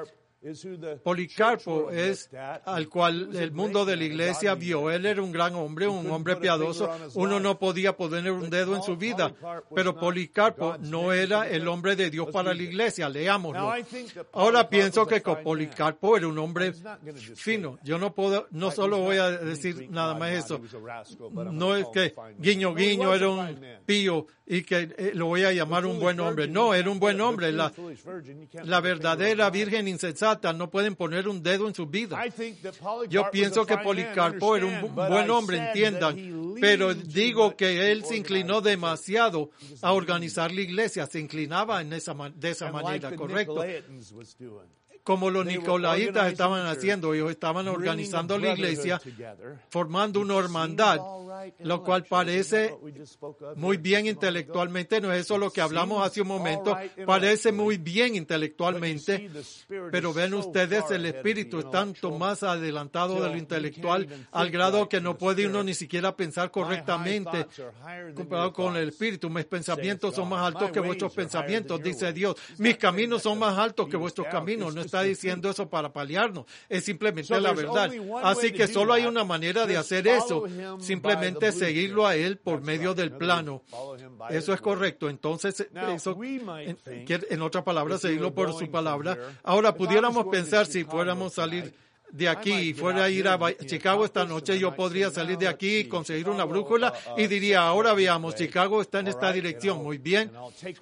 Policarpo es al cual el mundo de la iglesia vio. Él era un gran hombre, un hombre piadoso. Uno no podía poner un dedo en su vida. Pero Policarpo no era el hombre de Dios para la iglesia. Leámoslo. Ahora pienso que Policarpo era un hombre fino. Yo no puedo, no solo voy a decir nada más eso. No es que guiño guiño era un pío y que eh, lo voy a llamar un buen hombre. No, era un buen hombre. La, la verdadera virgen insensata no pueden poner un dedo en su vida. Yo pienso que Policarpo era un buen hombre, entiendan, pero digo que él se inclinó demasiado a organizar la iglesia, se inclinaba en esa, de esa manera, correcto. Como los nicolaitas estaban haciendo, ellos estaban organizando la iglesia, formando una hermandad, lo cual parece muy bien intelectualmente. No es eso lo que hablamos hace un momento, parece muy bien intelectualmente, pero ven ustedes, el espíritu es tanto más adelantado de lo intelectual, al grado que no puede uno ni siquiera pensar correctamente comparado con el espíritu. Mis pensamientos son más altos que vuestros pensamientos, dice Dios. Mis caminos son más altos que vuestros caminos. No está diciendo eso para paliarnos, es simplemente la verdad. Así que solo hay una manera de hacer eso, simplemente seguirlo a él por medio del plano. Eso es correcto. Entonces, eso, en, en otras palabras, seguirlo por su palabra. Ahora, pudiéramos pensar, si fuéramos a salir de aquí y fuera a ir a Chicago esta noche, yo podría salir de aquí y conseguir una brújula y diría, ahora veamos, Chicago está en esta dirección, muy bien.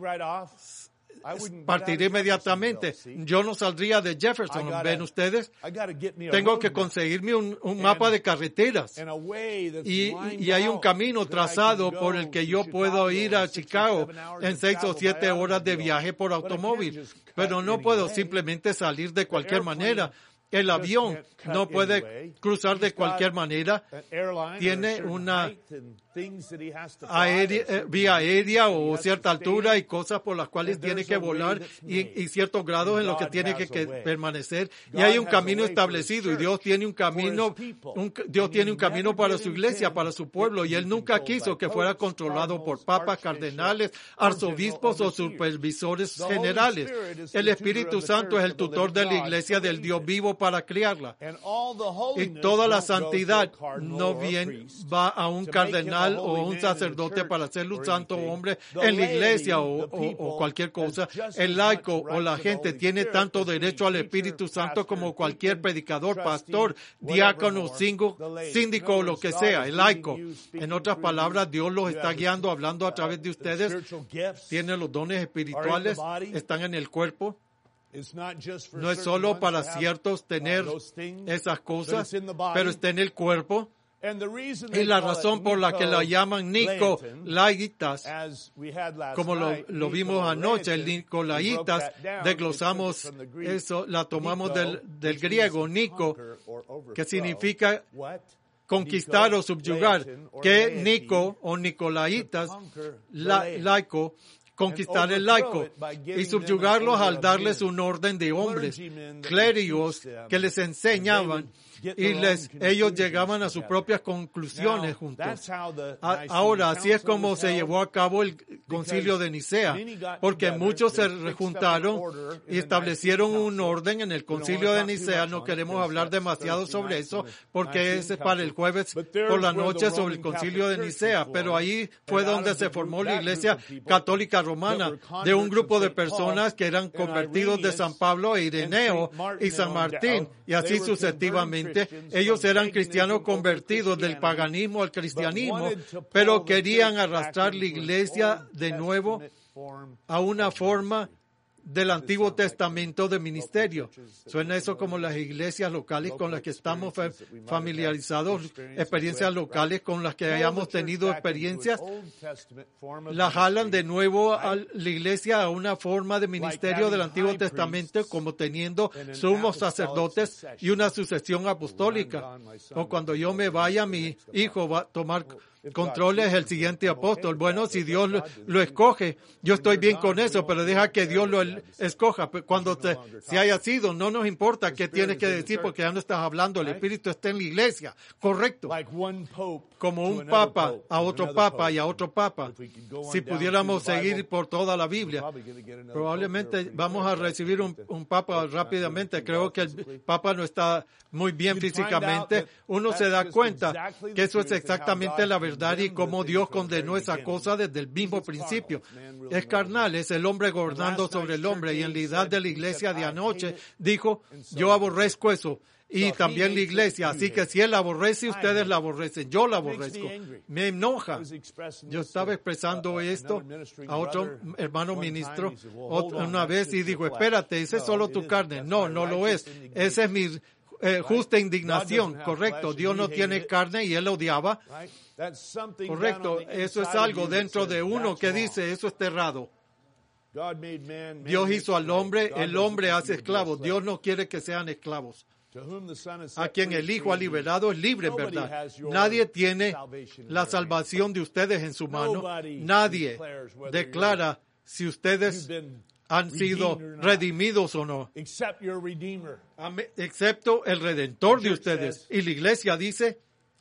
Partiré inmediatamente. Yo no saldría de Jefferson, ¿ven ustedes? Tengo que conseguirme un, un mapa de carreteras. Y, y hay un camino trazado por el que yo puedo ir a Chicago en seis o siete horas de viaje por automóvil. Pero no puedo simplemente salir de cualquier manera. El avión no puede cruzar de cualquier manera. Tiene una aérea, eh, vía aérea o cierta altura y cosas por las cuales tiene que volar y, y ciertos grados en los que tiene que, que permanecer. Y hay un camino establecido y Dios tiene un camino, un, Dios tiene un camino para su iglesia, para su pueblo, y Él nunca quiso que fuera controlado por papas, cardenales, arzobispos o supervisores generales. El Espíritu Santo es el tutor de la iglesia del Dios vivo para criarla. Y toda la santidad no bien va a un cardenal o un sacerdote para ser un santo hombre en la iglesia o, o, o cualquier cosa. El laico o la gente tiene tanto derecho al Espíritu Santo como cualquier predicador, pastor, diácono, síndico o lo que sea, el laico. En otras palabras, Dios los está guiando, hablando a través de ustedes. Tienen los dones espirituales, están en el cuerpo. No es solo para ciertos tener esas cosas, pero está en el cuerpo. Y la razón por la que la llaman Nicolaitas, como lo, lo vimos anoche, el Nicolaitas, desglosamos eso, la tomamos del, del griego, Nico, que significa conquistar o subyugar, que Nico o Nicolaitas, la, laico, conquistar el laico y subyugarlos al darles un orden de hombres, clérigos que les enseñaban y les, ellos llegaban a sus propias conclusiones juntos. A, ahora, así es como se llevó a cabo el concilio de Nicea, porque muchos se rejuntaron y establecieron un orden en el concilio de Nicea. No queremos hablar demasiado sobre eso, porque ese es para el jueves por la noche sobre el concilio de Nicea, pero ahí fue donde se formó la Iglesia Católica Romana, de un grupo de personas que eran convertidos de San Pablo e Ireneo y San Martín, y así sucesivamente. Ellos eran cristianos convertidos del paganismo al cristianismo, pero querían arrastrar la iglesia de nuevo a una forma del Antiguo Testamento de ministerio. Suena eso como las iglesias locales con las que estamos familiarizados, experiencias locales con las que hayamos tenido experiencias, la jalan de nuevo a la iglesia a una forma de ministerio del Antiguo Testamento, como teniendo sumos sacerdotes y una sucesión apostólica. O cuando yo me vaya, mi hijo va a tomar control, es el siguiente apóstol. Bueno, si Dios lo, lo escoge, yo estoy bien con eso, pero deja que Dios lo escoja. Cuando te, se haya sido, no nos importa qué tienes que decir, porque ya no estás hablando, el Espíritu está en la iglesia, correcto. Como un papa a otro papa y a otro papa. Si pudiéramos seguir por toda la Biblia, probablemente vamos a recibir un, un papa rápidamente. Creo que el papa no está muy bien físicamente. Uno se da cuenta que eso es exactamente la verdad y cómo Dios condenó esa cosa desde el mismo principio. Es carnal, es el hombre gobernando sobre el hombre, y en la edad de la iglesia de anoche dijo, yo aborrezco eso. Y también la iglesia, así que si él la aborrece, ustedes la aborrecen, yo la aborrezco. Me enoja. Yo estaba expresando esto a otro hermano ministro una vez y dijo, espérate, ese es solo tu carne. No, no lo es. Ese es mi eh, justa indignación, correcto. Dios no tiene carne y él odiaba. Correcto, eso es algo dentro de uno que dice, eso está errado. Dios hizo al hombre, el hombre hace esclavos. Dios no quiere que sean esclavos. A quien el Hijo ha liberado es libre, ¿verdad? Nadie tiene la salvación de ustedes en su mano. Nadie declara si ustedes han sido redimidos o no, excepto el Redentor de ustedes. Y la iglesia dice,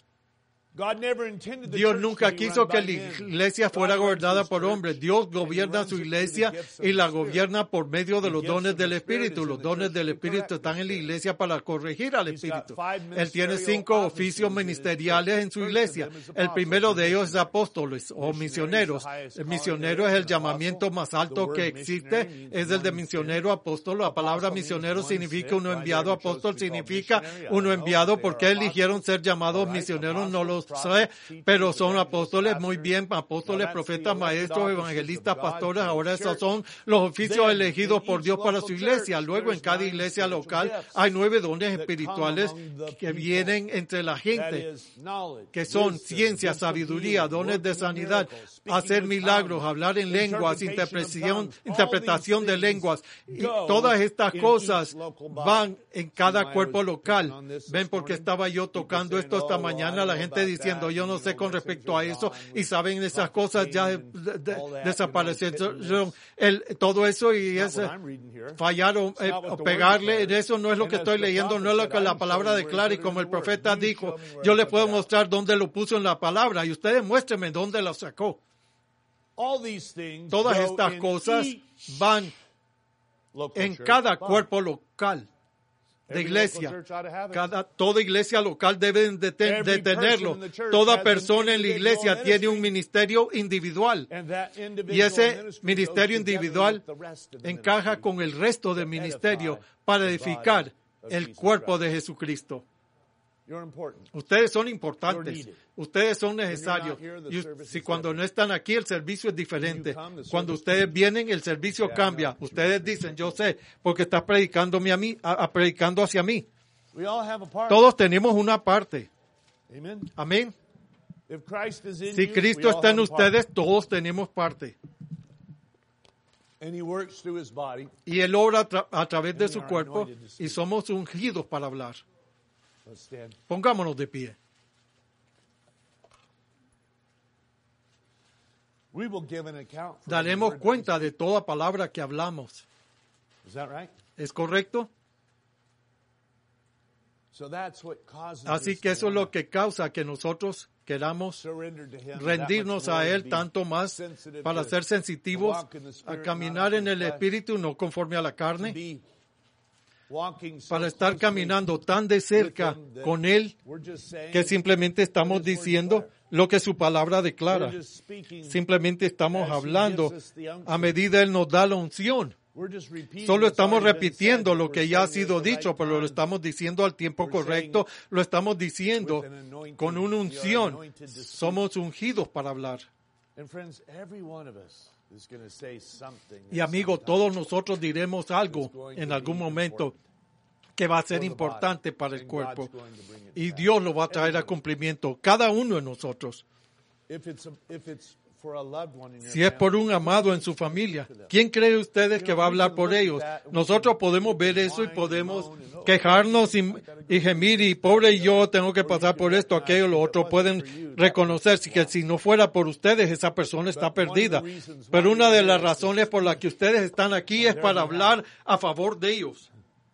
Dios nunca quiso que la iglesia fuera gobernada por hombres. Dios gobierna su iglesia y la gobierna por medio de los dones del Espíritu. Los dones del Espíritu están en la iglesia para corregir al Espíritu. Él tiene cinco oficios ministeriales en su iglesia. El primero de ellos es apóstoles o misioneros. El misionero es el llamamiento más alto que existe. Es el de misionero apóstol. La palabra misionero significa uno enviado. Apóstol significa uno enviado. ¿Por qué eligieron ser llamados misioneros? No los sé, pero son apóstoles, muy bien, apóstoles, profetas, maestros, evangelistas, pastores. Ahora esos son los oficios elegidos por Dios para su iglesia. Luego en cada iglesia local hay nueve dones espirituales que vienen entre la gente, que son ciencia, sabiduría, dones de sanidad, hacer milagros, hablar en lenguas, interpretación, interpretación de lenguas. Y todas estas cosas van en cada cuerpo local. Ven, porque estaba yo tocando esto esta mañana, la gente diciendo, yo no sé con respecto a eso, y saben, esas cosas ya de, de, desaparecieron. El, todo eso y ese, fallaron, eh, pegarle, eso no es lo que estoy leyendo, no es lo que la palabra declara, y como el profeta dijo, yo les puedo mostrar dónde lo puso en la palabra, y ustedes muéstrenme dónde lo sacó. Todas estas cosas van en cada cuerpo local de iglesia. Cada, toda iglesia local debe de, ten, de tenerlo. Toda persona en la iglesia tiene un ministerio individual. Y ese ministerio individual encaja con el resto del ministerio para edificar el cuerpo de Jesucristo. Ustedes son importantes. Ustedes son necesarios. Y si cuando no están aquí, el servicio es diferente. Cuando ustedes vienen, el servicio cambia. Ustedes dicen, yo sé, porque estás predicándome a mí, a, a predicando hacia mí. Todos tenemos una parte. Amén. Si Cristo está en ustedes, todos tenemos parte. Y Él obra a, tra- a través de su cuerpo, y somos ungidos para hablar. Pongámonos de pie. Daremos cuenta de toda palabra que hablamos. ¿Es correcto? Así que eso es lo que causa que nosotros queramos rendirnos a Él tanto más para ser sensitivos a caminar en el Espíritu, no conforme a la carne, para estar caminando tan de cerca con Él que simplemente estamos diciendo lo que su palabra declara. Simplemente estamos hablando a medida Él nos da la unción. Solo estamos repitiendo lo que ya ha sido dicho, pero lo estamos diciendo al tiempo correcto, lo estamos diciendo con una unción. Somos ungidos para hablar. Y amigo, todos nosotros diremos algo en algún momento que va a ser importante para el cuerpo. Y Dios lo va a traer a cumplimiento, cada uno de nosotros. Si es por un amado en su familia, ¿quién cree ustedes que va a hablar por ellos? Nosotros podemos ver eso y podemos quejarnos y, y gemir y pobre yo tengo que pasar por esto, aquello, lo otro. Pueden reconocer que si no fuera por ustedes esa persona está perdida. Pero una de las razones por las que ustedes están aquí es para hablar a favor de ellos.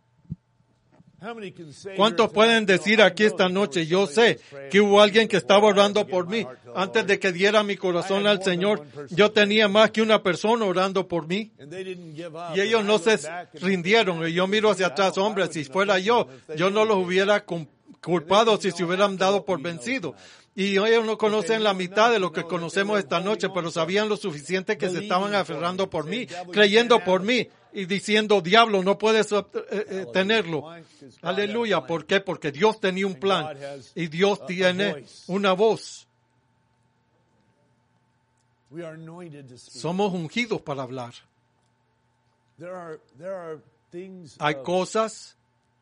¿Cuántos pueden decir aquí esta noche? Yo sé que hubo alguien que estaba orando por mí. Antes de que diera mi corazón al Señor, yo tenía más que una persona orando por mí. Y ellos no se rindieron. Y yo miro hacia atrás, hombre, si fuera yo, yo no los hubiera culpado si se hubieran dado por vencido. Y ellos no conocen la mitad de lo que conocemos esta noche, pero sabían lo suficiente que se estaban aferrando por mí, creyendo por mí y diciendo, diablo, no puedes eh, eh, tenerlo. Aleluya. ¿Por qué? Porque Dios tenía un plan y Dios tiene una voz. Somos ungidos para hablar. Hay cosas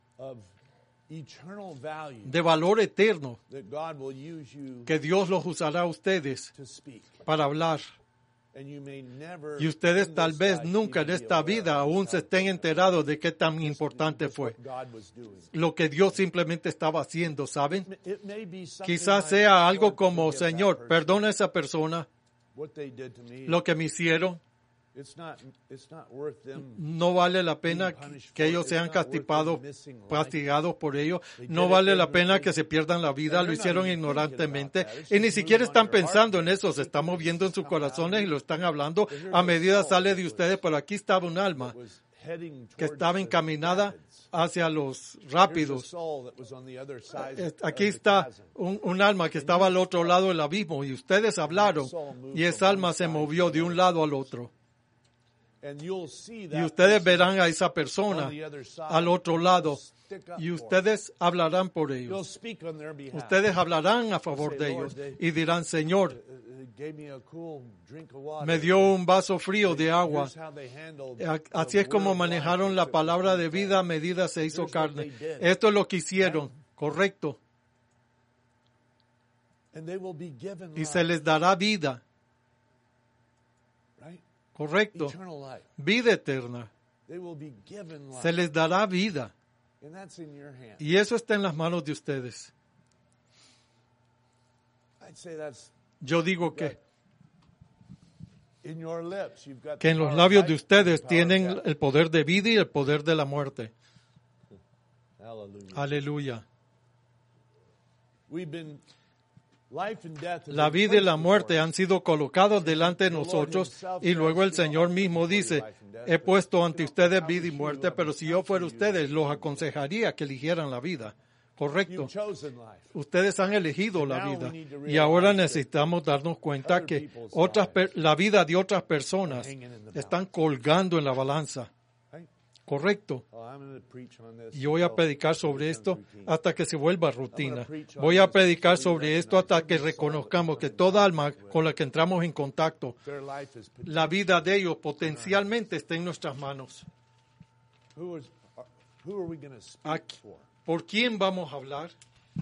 de valor eterno que Dios los usará a ustedes para hablar. Y ustedes tal vez nunca en esta vida aún se estén enterados de qué tan importante fue lo que Dios simplemente estaba haciendo, ¿saben? Quizás sea algo como, Señor, perdona a esa persona lo que me hicieron. No vale la pena que ellos sean castigados, castigados por ello. No vale la pena que se pierdan la vida. Lo hicieron ignorantemente. Y ni siquiera están pensando en eso. Se está moviendo en sus corazones y lo están hablando a medida sale de ustedes. Pero aquí estaba un alma que estaba encaminada hacia los rápidos. Aquí está un, un alma que estaba al otro lado del abismo. Y ustedes hablaron. Y esa alma se movió de un lado al otro. Y ustedes verán a esa persona al otro lado y ustedes hablarán por ellos. Ustedes hablarán a favor de ellos y dirán, Señor, me dio un vaso frío de agua. Así es como manejaron la palabra de vida a medida se hizo carne. Esto es lo que hicieron, correcto. Y se les dará vida. Correcto. Vida eterna. Se les dará vida. Y eso está en las manos de ustedes. Yo digo que, que en los labios de ustedes tienen el poder de vida y el poder de la muerte. Aleluya. La vida y la muerte han sido colocados delante de nosotros y luego el Señor mismo dice, he puesto ante ustedes vida y muerte, pero si yo fuera ustedes, los aconsejaría que eligieran la vida. Correcto. Ustedes han elegido la vida y ahora necesitamos darnos cuenta que otras, la vida de otras personas están colgando en la balanza. Correcto. Y voy a predicar sobre esto hasta que se vuelva rutina. Voy a predicar sobre esto hasta que reconozcamos que toda alma con la que entramos en contacto, la vida de ellos potencialmente está en nuestras manos. Aquí, ¿por quién vamos a hablar?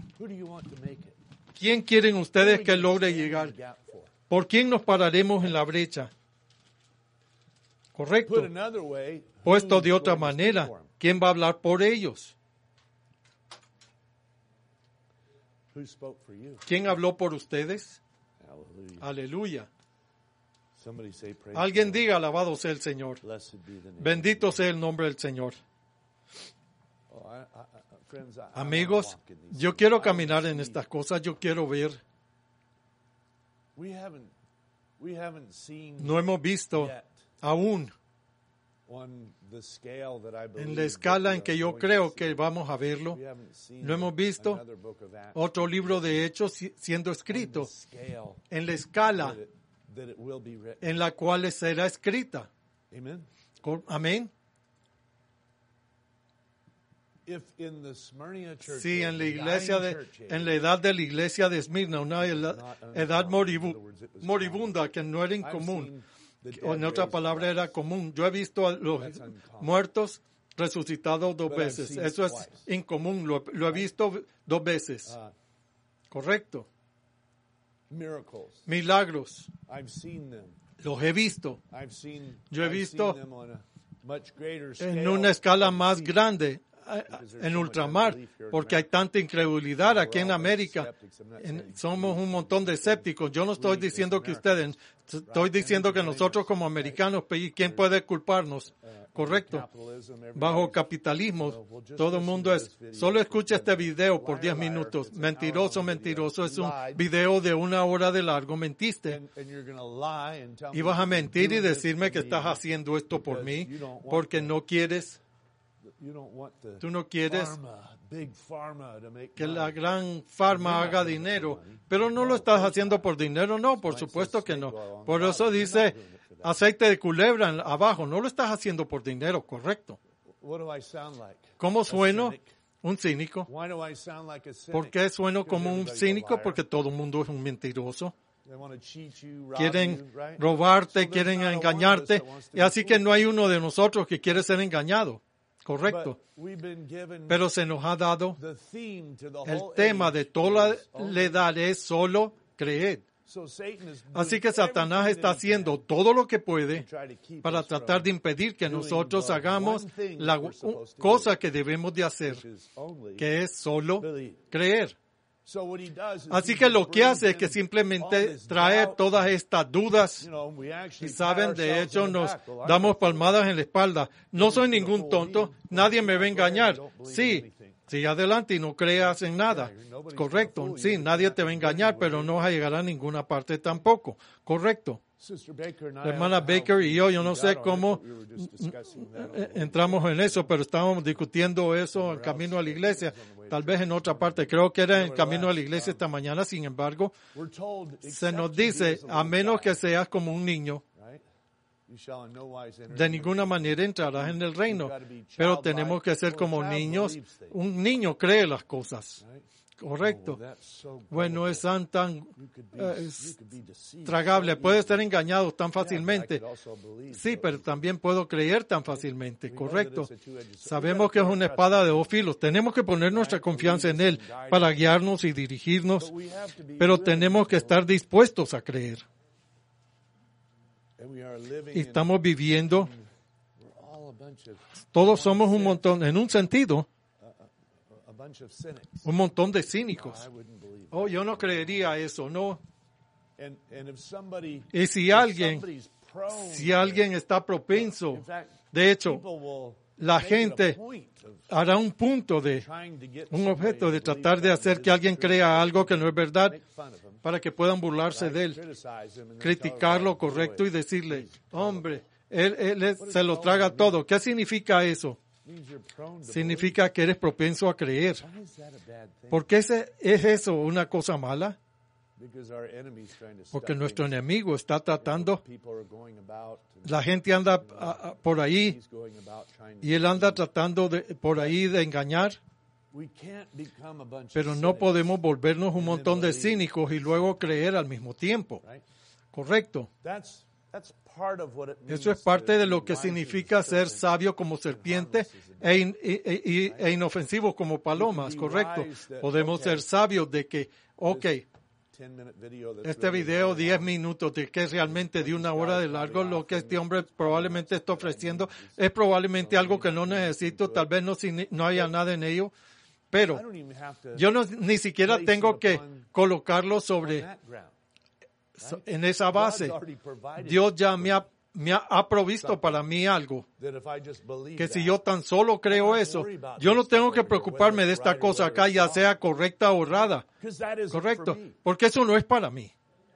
¿Quién quieren ustedes que logre llegar? ¿Por quién nos pararemos en la brecha? Correcto. Puesto de otra manera, ¿quién va a hablar por ellos? ¿Quién habló por ustedes? Aleluya. Alguien diga, alabado sea el Señor. Bendito sea el nombre del Señor. Amigos, yo quiero caminar en estas cosas, yo quiero ver. No hemos visto aún en la escala en que yo creo que vamos a verlo. No hemos visto otro libro de Hechos siendo escrito en la escala en la cual será escrita. Amén. Si en la iglesia de, en la edad de la iglesia de Esmirna, una edad moribunda que no era incomún, o en otra palabra era común. Yo he visto a los muertos resucitados dos veces. Eso es incomún. Lo, lo he visto dos veces. Correcto. Milagros. Los he visto. Yo he visto en una escala más grande, en ultramar, porque hay tanta incredulidad aquí en América. En, somos un montón de escépticos. Yo no estoy diciendo que ustedes, estoy diciendo que nosotros como americanos, ¿quién puede culparnos? Correcto. Bajo capitalismo, todo el mundo es, solo escucha este video por diez minutos. Mentiroso, mentiroso. Es un video de una hora de largo. Mentiste. Y vas a mentir y decirme que estás haciendo esto por mí porque no quieres. Tú no quieres que la gran farma haga dinero, pero no lo estás haciendo por dinero, no, por supuesto que no. Por eso dice aceite de culebra abajo, no lo estás haciendo por dinero, correcto. ¿Cómo sueno? Un cínico. ¿Por qué sueno como un cínico? Porque todo el mundo es un mentiroso. Quieren robarte, quieren engañarte, y así que no hay uno de nosotros que quiere ser engañado. Correcto. Pero se nos ha dado el tema de toda la edad es solo creer. Así que Satanás está haciendo todo lo que puede para tratar de impedir que nosotros hagamos la cosa que debemos de hacer, que es solo creer. Así que lo que hace es que simplemente trae todas estas dudas y saben, de hecho nos damos palmadas en la espalda. No soy ningún tonto, nadie me va a engañar. Sí, sigue adelante y no creas en nada. Correcto, sí, nadie te va a engañar, pero no vas a llegar a ninguna parte tampoco. Correcto. La hermana Baker y yo, yo no sé cómo entramos en eso, pero estábamos discutiendo eso en camino a la iglesia, tal vez en otra parte. Creo que era en camino a la iglesia esta mañana. Sin embargo, se nos dice, a menos que seas como un niño, de ninguna manera entrarás en el reino. Pero tenemos que ser como niños. Un niño cree las cosas. Correcto. Bueno, es tan, tan eh, es tragable. Puede ser engañado tan fácilmente. Sí, pero también puedo creer tan fácilmente. Correcto. Sabemos que es una espada de dos filos. Tenemos que poner nuestra confianza en Él para guiarnos y dirigirnos, pero tenemos que estar dispuestos a creer. Y estamos viviendo, todos somos un montón, en un sentido, un montón de cínicos. Oh, yo no creería eso, no. Y si alguien, si alguien está propenso, de hecho, la gente hará un punto de, un objeto de tratar de hacer que alguien crea algo que no es verdad para que puedan burlarse de él, criticarlo correcto y decirle, hombre, él, él se lo traga todo. ¿Qué significa eso? Significa que eres propenso a creer. ¿Por qué es eso una cosa mala? Porque nuestro enemigo está tratando, la gente anda a, a, por ahí y él anda tratando de, por ahí de engañar, pero no podemos volvernos un montón de cínicos y luego creer al mismo tiempo. Correcto. Eso es parte de lo que significa ser sabio como serpiente e, in, e, e, e inofensivo como palomas, correcto. Podemos ser sabios de que, ok, este video, diez minutos, de que es realmente de una hora de largo, lo que este hombre probablemente está ofreciendo, es probablemente algo que no necesito, tal vez no, no haya nada en ello, pero yo no, ni siquiera tengo que colocarlo sobre... en esa base. Dios ya me ha, me ha, ha provisto para mí algo. Que si yo tan solo creo eso, yo no tengo que preocuparme de esta cosa acá, ya sea correcta o errada. Correcto. Porque eso no es para mí.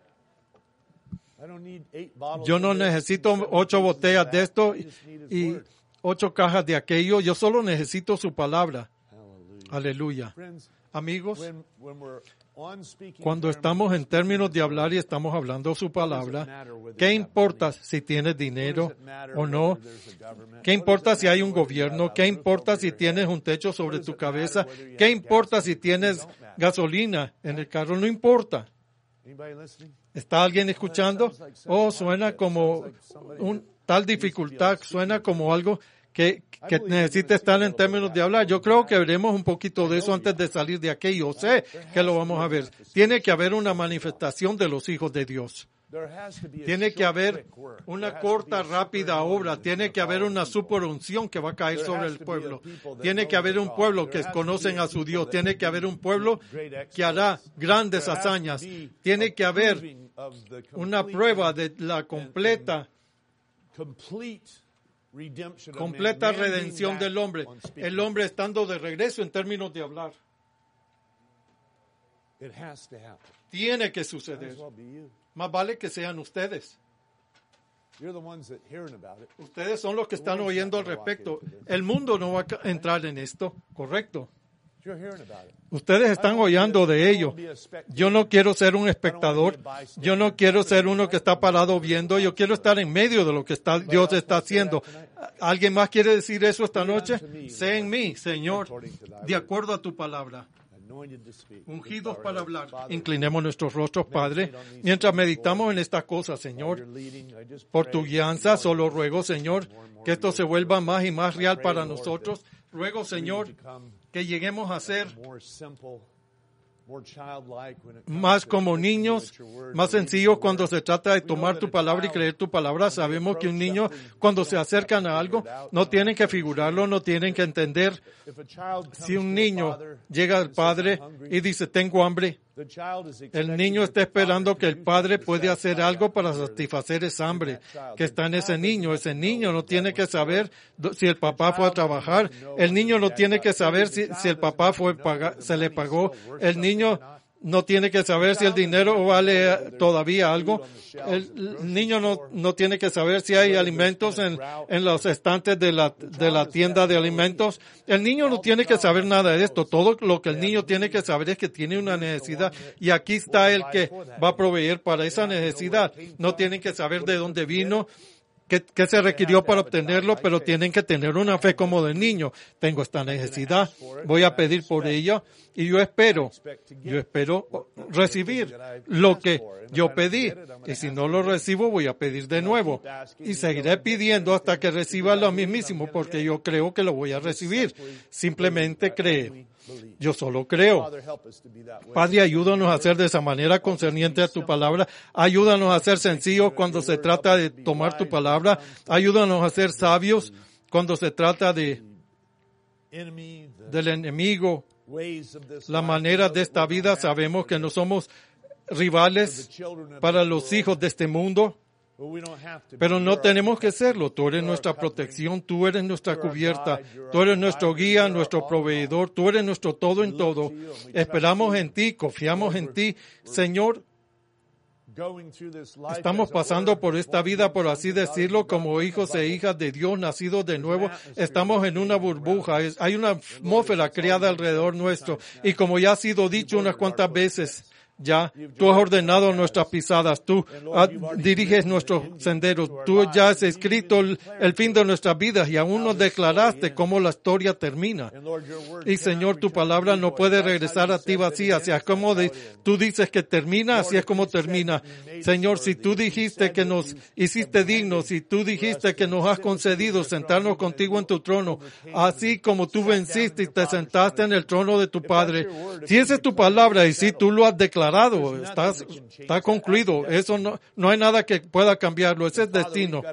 Yo no necesito ocho botellas de esto y ocho cajas de aquello. Yo solo necesito su palabra. Aleluya. Amigos, cuando estamos en términos de hablar y estamos hablando su palabra, ¿qué importa si tienes dinero o no? ¿Qué importa si hay un gobierno? ¿Qué importa si tienes un techo sobre tu cabeza? ¿Qué importa si tienes gasolina en el carro? No importa. ¿Está alguien escuchando? Oh, suena como un tal dificultad, suena como algo que, que necesita estar en términos de hablar. Yo creo que veremos un poquito de eso antes de salir de aquí. Yo sé que lo vamos a ver. Tiene que haber una manifestación de los hijos de Dios. Tiene que haber una corta, rápida obra. Tiene que haber una superunción que va a caer sobre el pueblo. Tiene que haber un pueblo que conocen a su Dios. Tiene que haber un pueblo que hará grandes hazañas. Tiene que haber una prueba de la completa completa redención del hombre. El hombre estando de regreso en términos de hablar. Tiene que suceder. Más vale que sean ustedes. Ustedes son los que están oyendo al respecto. El mundo no va a entrar en esto, correcto. Ustedes están oyendo de ello. Yo no quiero ser un espectador. Yo no quiero ser uno que está parado viendo. Yo quiero estar en medio de lo que está, Dios está haciendo. ¿Alguien más quiere decir eso esta noche? Sé en mí, Señor, de acuerdo a tu palabra. Ungidos para hablar. Inclinemos nuestros rostros, Padre, mientras meditamos en estas cosas, Señor. Por tu guianza, solo ruego, Señor, que esto se vuelva más y más real para nosotros. Ruego, Señor, que lleguemos a ser más como niños, más sencillos cuando se trata de tomar tu palabra y creer tu palabra. Sabemos que un niño, cuando se acercan a algo, no tienen que figurarlo, no tienen que entender. Si un niño llega al padre y dice, tengo hambre, el niño está esperando que el padre puede hacer algo para satisfacer esa hambre que está en ese niño. Ese niño no tiene que saber si el papá fue a trabajar. El niño no tiene que saber si, si el papá fue paga, se le pagó. El niño no tiene que saber si el dinero vale todavía algo. El niño no, no tiene que saber si hay alimentos en, en los estantes de la, de la tienda de alimentos. El niño no tiene que saber nada de esto. Todo lo que el niño tiene que saber es que tiene una necesidad y aquí está el que va a proveer para esa necesidad. No tienen que saber de dónde vino, qué, qué se requirió para obtenerlo, pero tienen que tener una fe como del niño. Tengo esta necesidad, voy a pedir por ella. Y yo espero, yo espero recibir lo que yo pedí. Y si no lo recibo, voy a pedir de nuevo. Y seguiré pidiendo hasta que reciba lo mismísimo, porque yo creo que lo voy a recibir. Simplemente creo. Yo solo creo. Padre, ayúdanos a hacer de esa manera concerniente a tu palabra. Ayúdanos a ser sencillos cuando se trata de tomar tu palabra. Ayúdanos a ser sabios cuando se trata de del enemigo. La manera de esta vida, sabemos que no somos rivales para los hijos de este mundo, pero no tenemos que serlo. Tú eres nuestra protección, tú eres nuestra cubierta, tú eres nuestro guía, nuestro proveedor, tú eres nuestro todo en todo. Esperamos en ti, confiamos en ti, Señor. Estamos pasando por esta vida, por así decirlo, como hijos e hijas de Dios nacidos de nuevo. Estamos en una burbuja. Hay una atmósfera creada alrededor nuestro. Y como ya ha sido dicho unas cuantas veces, ya, tú has ordenado nuestras pisadas, tú uh, diriges nuestros senderos, tú ya has escrito el, el fin de nuestras vidas y aún nos declaraste cómo la historia termina. Y Señor, tu palabra no puede regresar a ti vacía, así es como de, tú dices que termina, así es como termina. Señor, si tú dijiste que nos hiciste dignos, si tú dijiste que nos has concedido sentarnos contigo en tu trono, así como tú venciste y te sentaste en el trono de tu Padre, si esa es tu palabra y si tú lo has declarado, declarado, está, está concluido. Eso no, no hay nada que pueda cambiarlo. Ese es destino.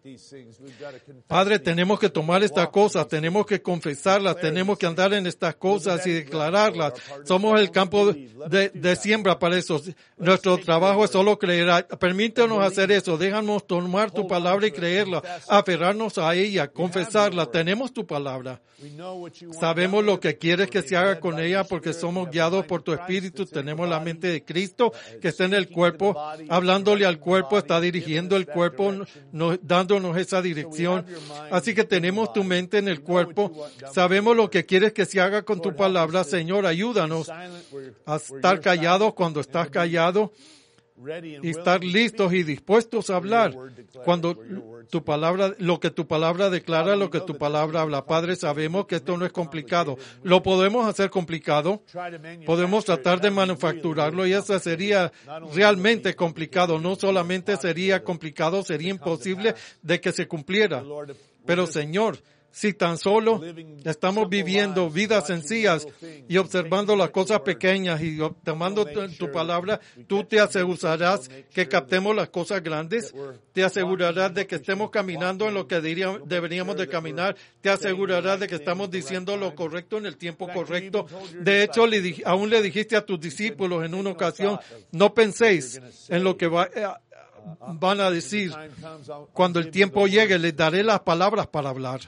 Padre, tenemos que tomar estas cosas, tenemos que confesarlas, tenemos que andar en estas cosas y declararlas. Somos el campo de, de siembra para eso. Nuestro trabajo es solo creer. Permítenos hacer eso. Déjanos tomar tu palabra y creerla, aferrarnos a ella, confesarla. Tenemos tu palabra. Sabemos lo que quieres que se haga con ella porque somos guiados por tu Espíritu. Tenemos la mente de Cristo que está en el cuerpo, hablándole al cuerpo, está dirigiendo el cuerpo, no, dándonos esa dirección. Así que tenemos tu mente en el cuerpo. Sabemos lo que quieres que se haga con tu palabra. Señor, ayúdanos a estar callados cuando estás callado y estar listos y dispuestos a hablar cuando tu palabra, lo que tu palabra declara, lo que tu palabra habla. Padre, sabemos que esto no es complicado. Lo podemos hacer complicado. Podemos tratar de manufacturarlo y eso sería realmente complicado. No solamente sería complicado, sería imposible de que se cumpliera. Pero Señor, si tan solo estamos viviendo vidas sencillas y observando las cosas pequeñas y tomando tu, tu palabra, tú te asegurarás que captemos las cosas grandes, te asegurarás de que estemos caminando en lo que diría, deberíamos de caminar, te asegurarás de que estamos diciendo lo correcto en el tiempo correcto. De hecho, le, aún le dijiste a tus discípulos en una ocasión, no penséis en lo que va, eh, van a decir. Cuando el tiempo llegue, les daré las palabras para hablar.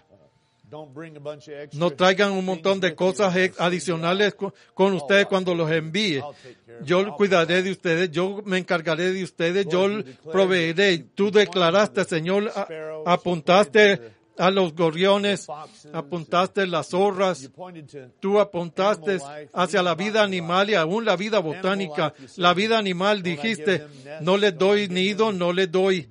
No traigan un montón de cosas adicionales con ustedes cuando los envíe. Yo cuidaré de ustedes, yo me encargaré de ustedes, yo proveeré. Tú declaraste, Señor, apuntaste a los gorriones, apuntaste las zorras, tú apuntaste hacia la vida animal y aún la vida botánica. La vida animal dijiste, no les doy nido, no les doy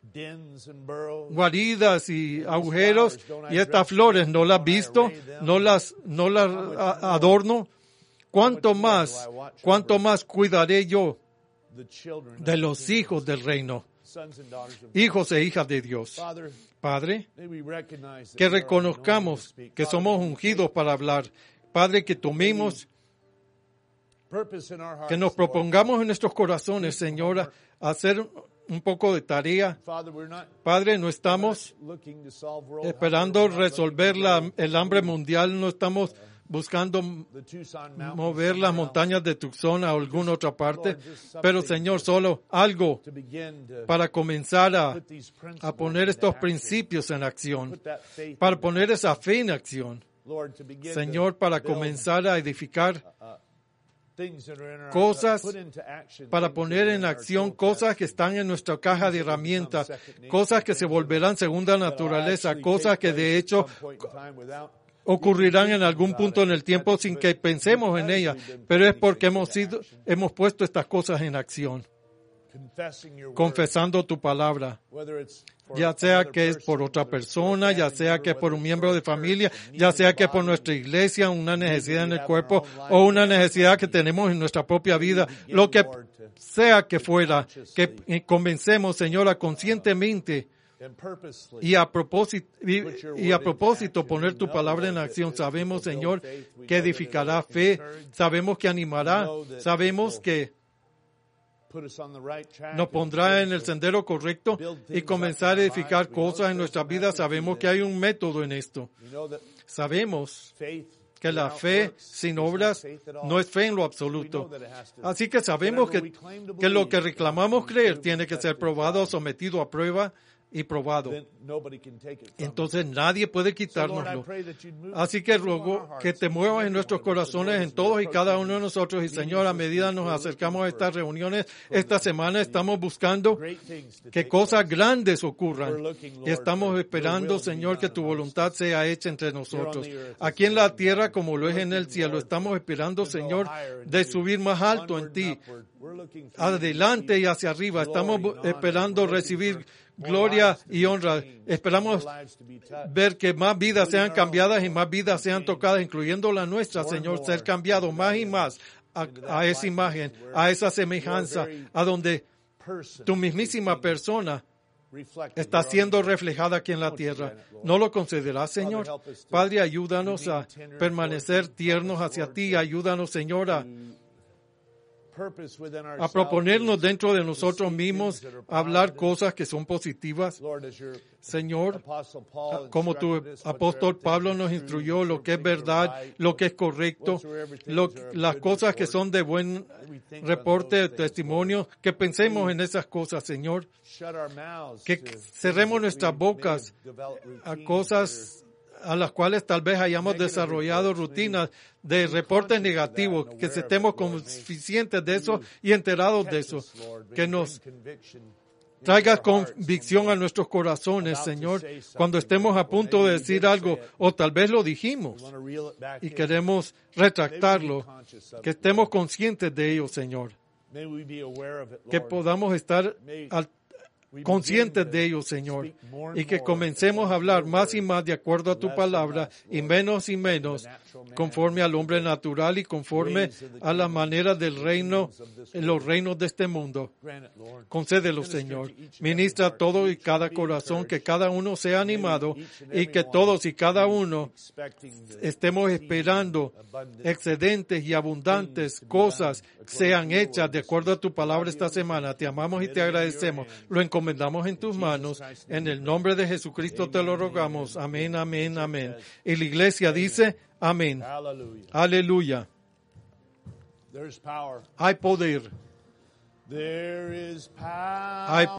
guaridas y agujeros, y estas flores no las visto, no las, no las adorno. ¿Cuánto más, cuánto más cuidaré yo de los hijos del reino? Hijos e hijas de Dios. Padre, que reconozcamos que somos ungidos para hablar. Padre, que tomemos, que nos propongamos en nuestros corazones, Señor, a hacer un poco de tarea. Padre, no estamos esperando resolver la, el hambre mundial, no estamos buscando mover las montañas de Tucson a alguna otra parte, pero Señor, solo algo para comenzar a, a poner estos principios en acción, para poner esa fe en acción. Señor, para comenzar a edificar cosas, para poner en acción cosas que están en nuestra caja de herramientas, cosas que se volverán segunda naturaleza, cosas que de hecho ocurrirán en algún punto en el tiempo sin que pensemos en ellas, pero es porque hemos sido, hemos puesto estas cosas en acción. Confesando tu palabra, ya sea que es por otra persona, ya sea que es por un miembro de familia, ya sea que es por nuestra iglesia, una necesidad en el cuerpo o una necesidad que tenemos en nuestra propia vida, lo que sea que fuera, que comencemos, Señora, conscientemente y a propósito, y, y a propósito poner tu palabra en acción. Sabemos, Señor, que edificará fe, sabemos que animará, sabemos que nos pondrá en el sendero correcto y comenzar a edificar cosas en nuestras vidas. Sabemos que hay un método en esto. Sabemos que la fe sin obras no es fe en lo absoluto. Así que sabemos que, que lo que reclamamos creer tiene que ser probado, sometido a prueba y probado. Entonces nadie puede quitárnoslo. Así que ruego que te muevas en nuestros corazones, en todos y cada uno de nosotros. Y Señor, a medida nos acercamos a estas reuniones, esta semana estamos buscando que cosas grandes ocurran. Y estamos esperando, Señor, que tu voluntad sea hecha entre nosotros. Aquí en la tierra como lo es en el cielo. Estamos esperando, Señor, de subir más alto en ti. Adelante y hacia arriba. Estamos esperando recibir gloria y honra. Esperamos ver que más vidas sean cambiadas y más vidas sean tocadas, incluyendo la nuestra, Señor, ser cambiado más y más a, a esa imagen, a esa semejanza, a donde tu mismísima persona está siendo reflejada aquí en la tierra. ¿No lo concederás, Señor? Padre, ayúdanos a permanecer tiernos hacia ti. Ayúdanos, Señor, a a proponernos dentro de nosotros mismos hablar cosas que son positivas. Señor, como tu apóstol Pablo nos instruyó, lo que es verdad, lo que es correcto, lo, las cosas que son de buen reporte, de testimonio, que pensemos en esas cosas, Señor. Que cerremos nuestras bocas a cosas a las cuales tal vez hayamos desarrollado rutinas de reportes negativos, que estemos conscientes de eso y enterados de eso, que nos traiga convicción a nuestros corazones, Señor, cuando estemos a punto de decir algo, o tal vez lo dijimos, y queremos retractarlo, que estemos conscientes de ello, Señor, que podamos estar al conscientes de ello, Señor, y que comencemos a hablar más y más de acuerdo a tu palabra y menos y menos conforme al hombre natural y conforme a las maneras del reino, en los reinos de este mundo. Concédelo, Señor. Ministra todo y cada corazón, que cada uno sea animado y que todos y cada uno estemos esperando excedentes y abundantes cosas sean hechas de acuerdo a tu palabra esta semana. Te amamos y te agradecemos. Lo encomendamos en tus manos. En el nombre de Jesucristo te lo rogamos. Amén, amén, amén. Y la iglesia dice, amén. Aleluya. Hay poder. Hay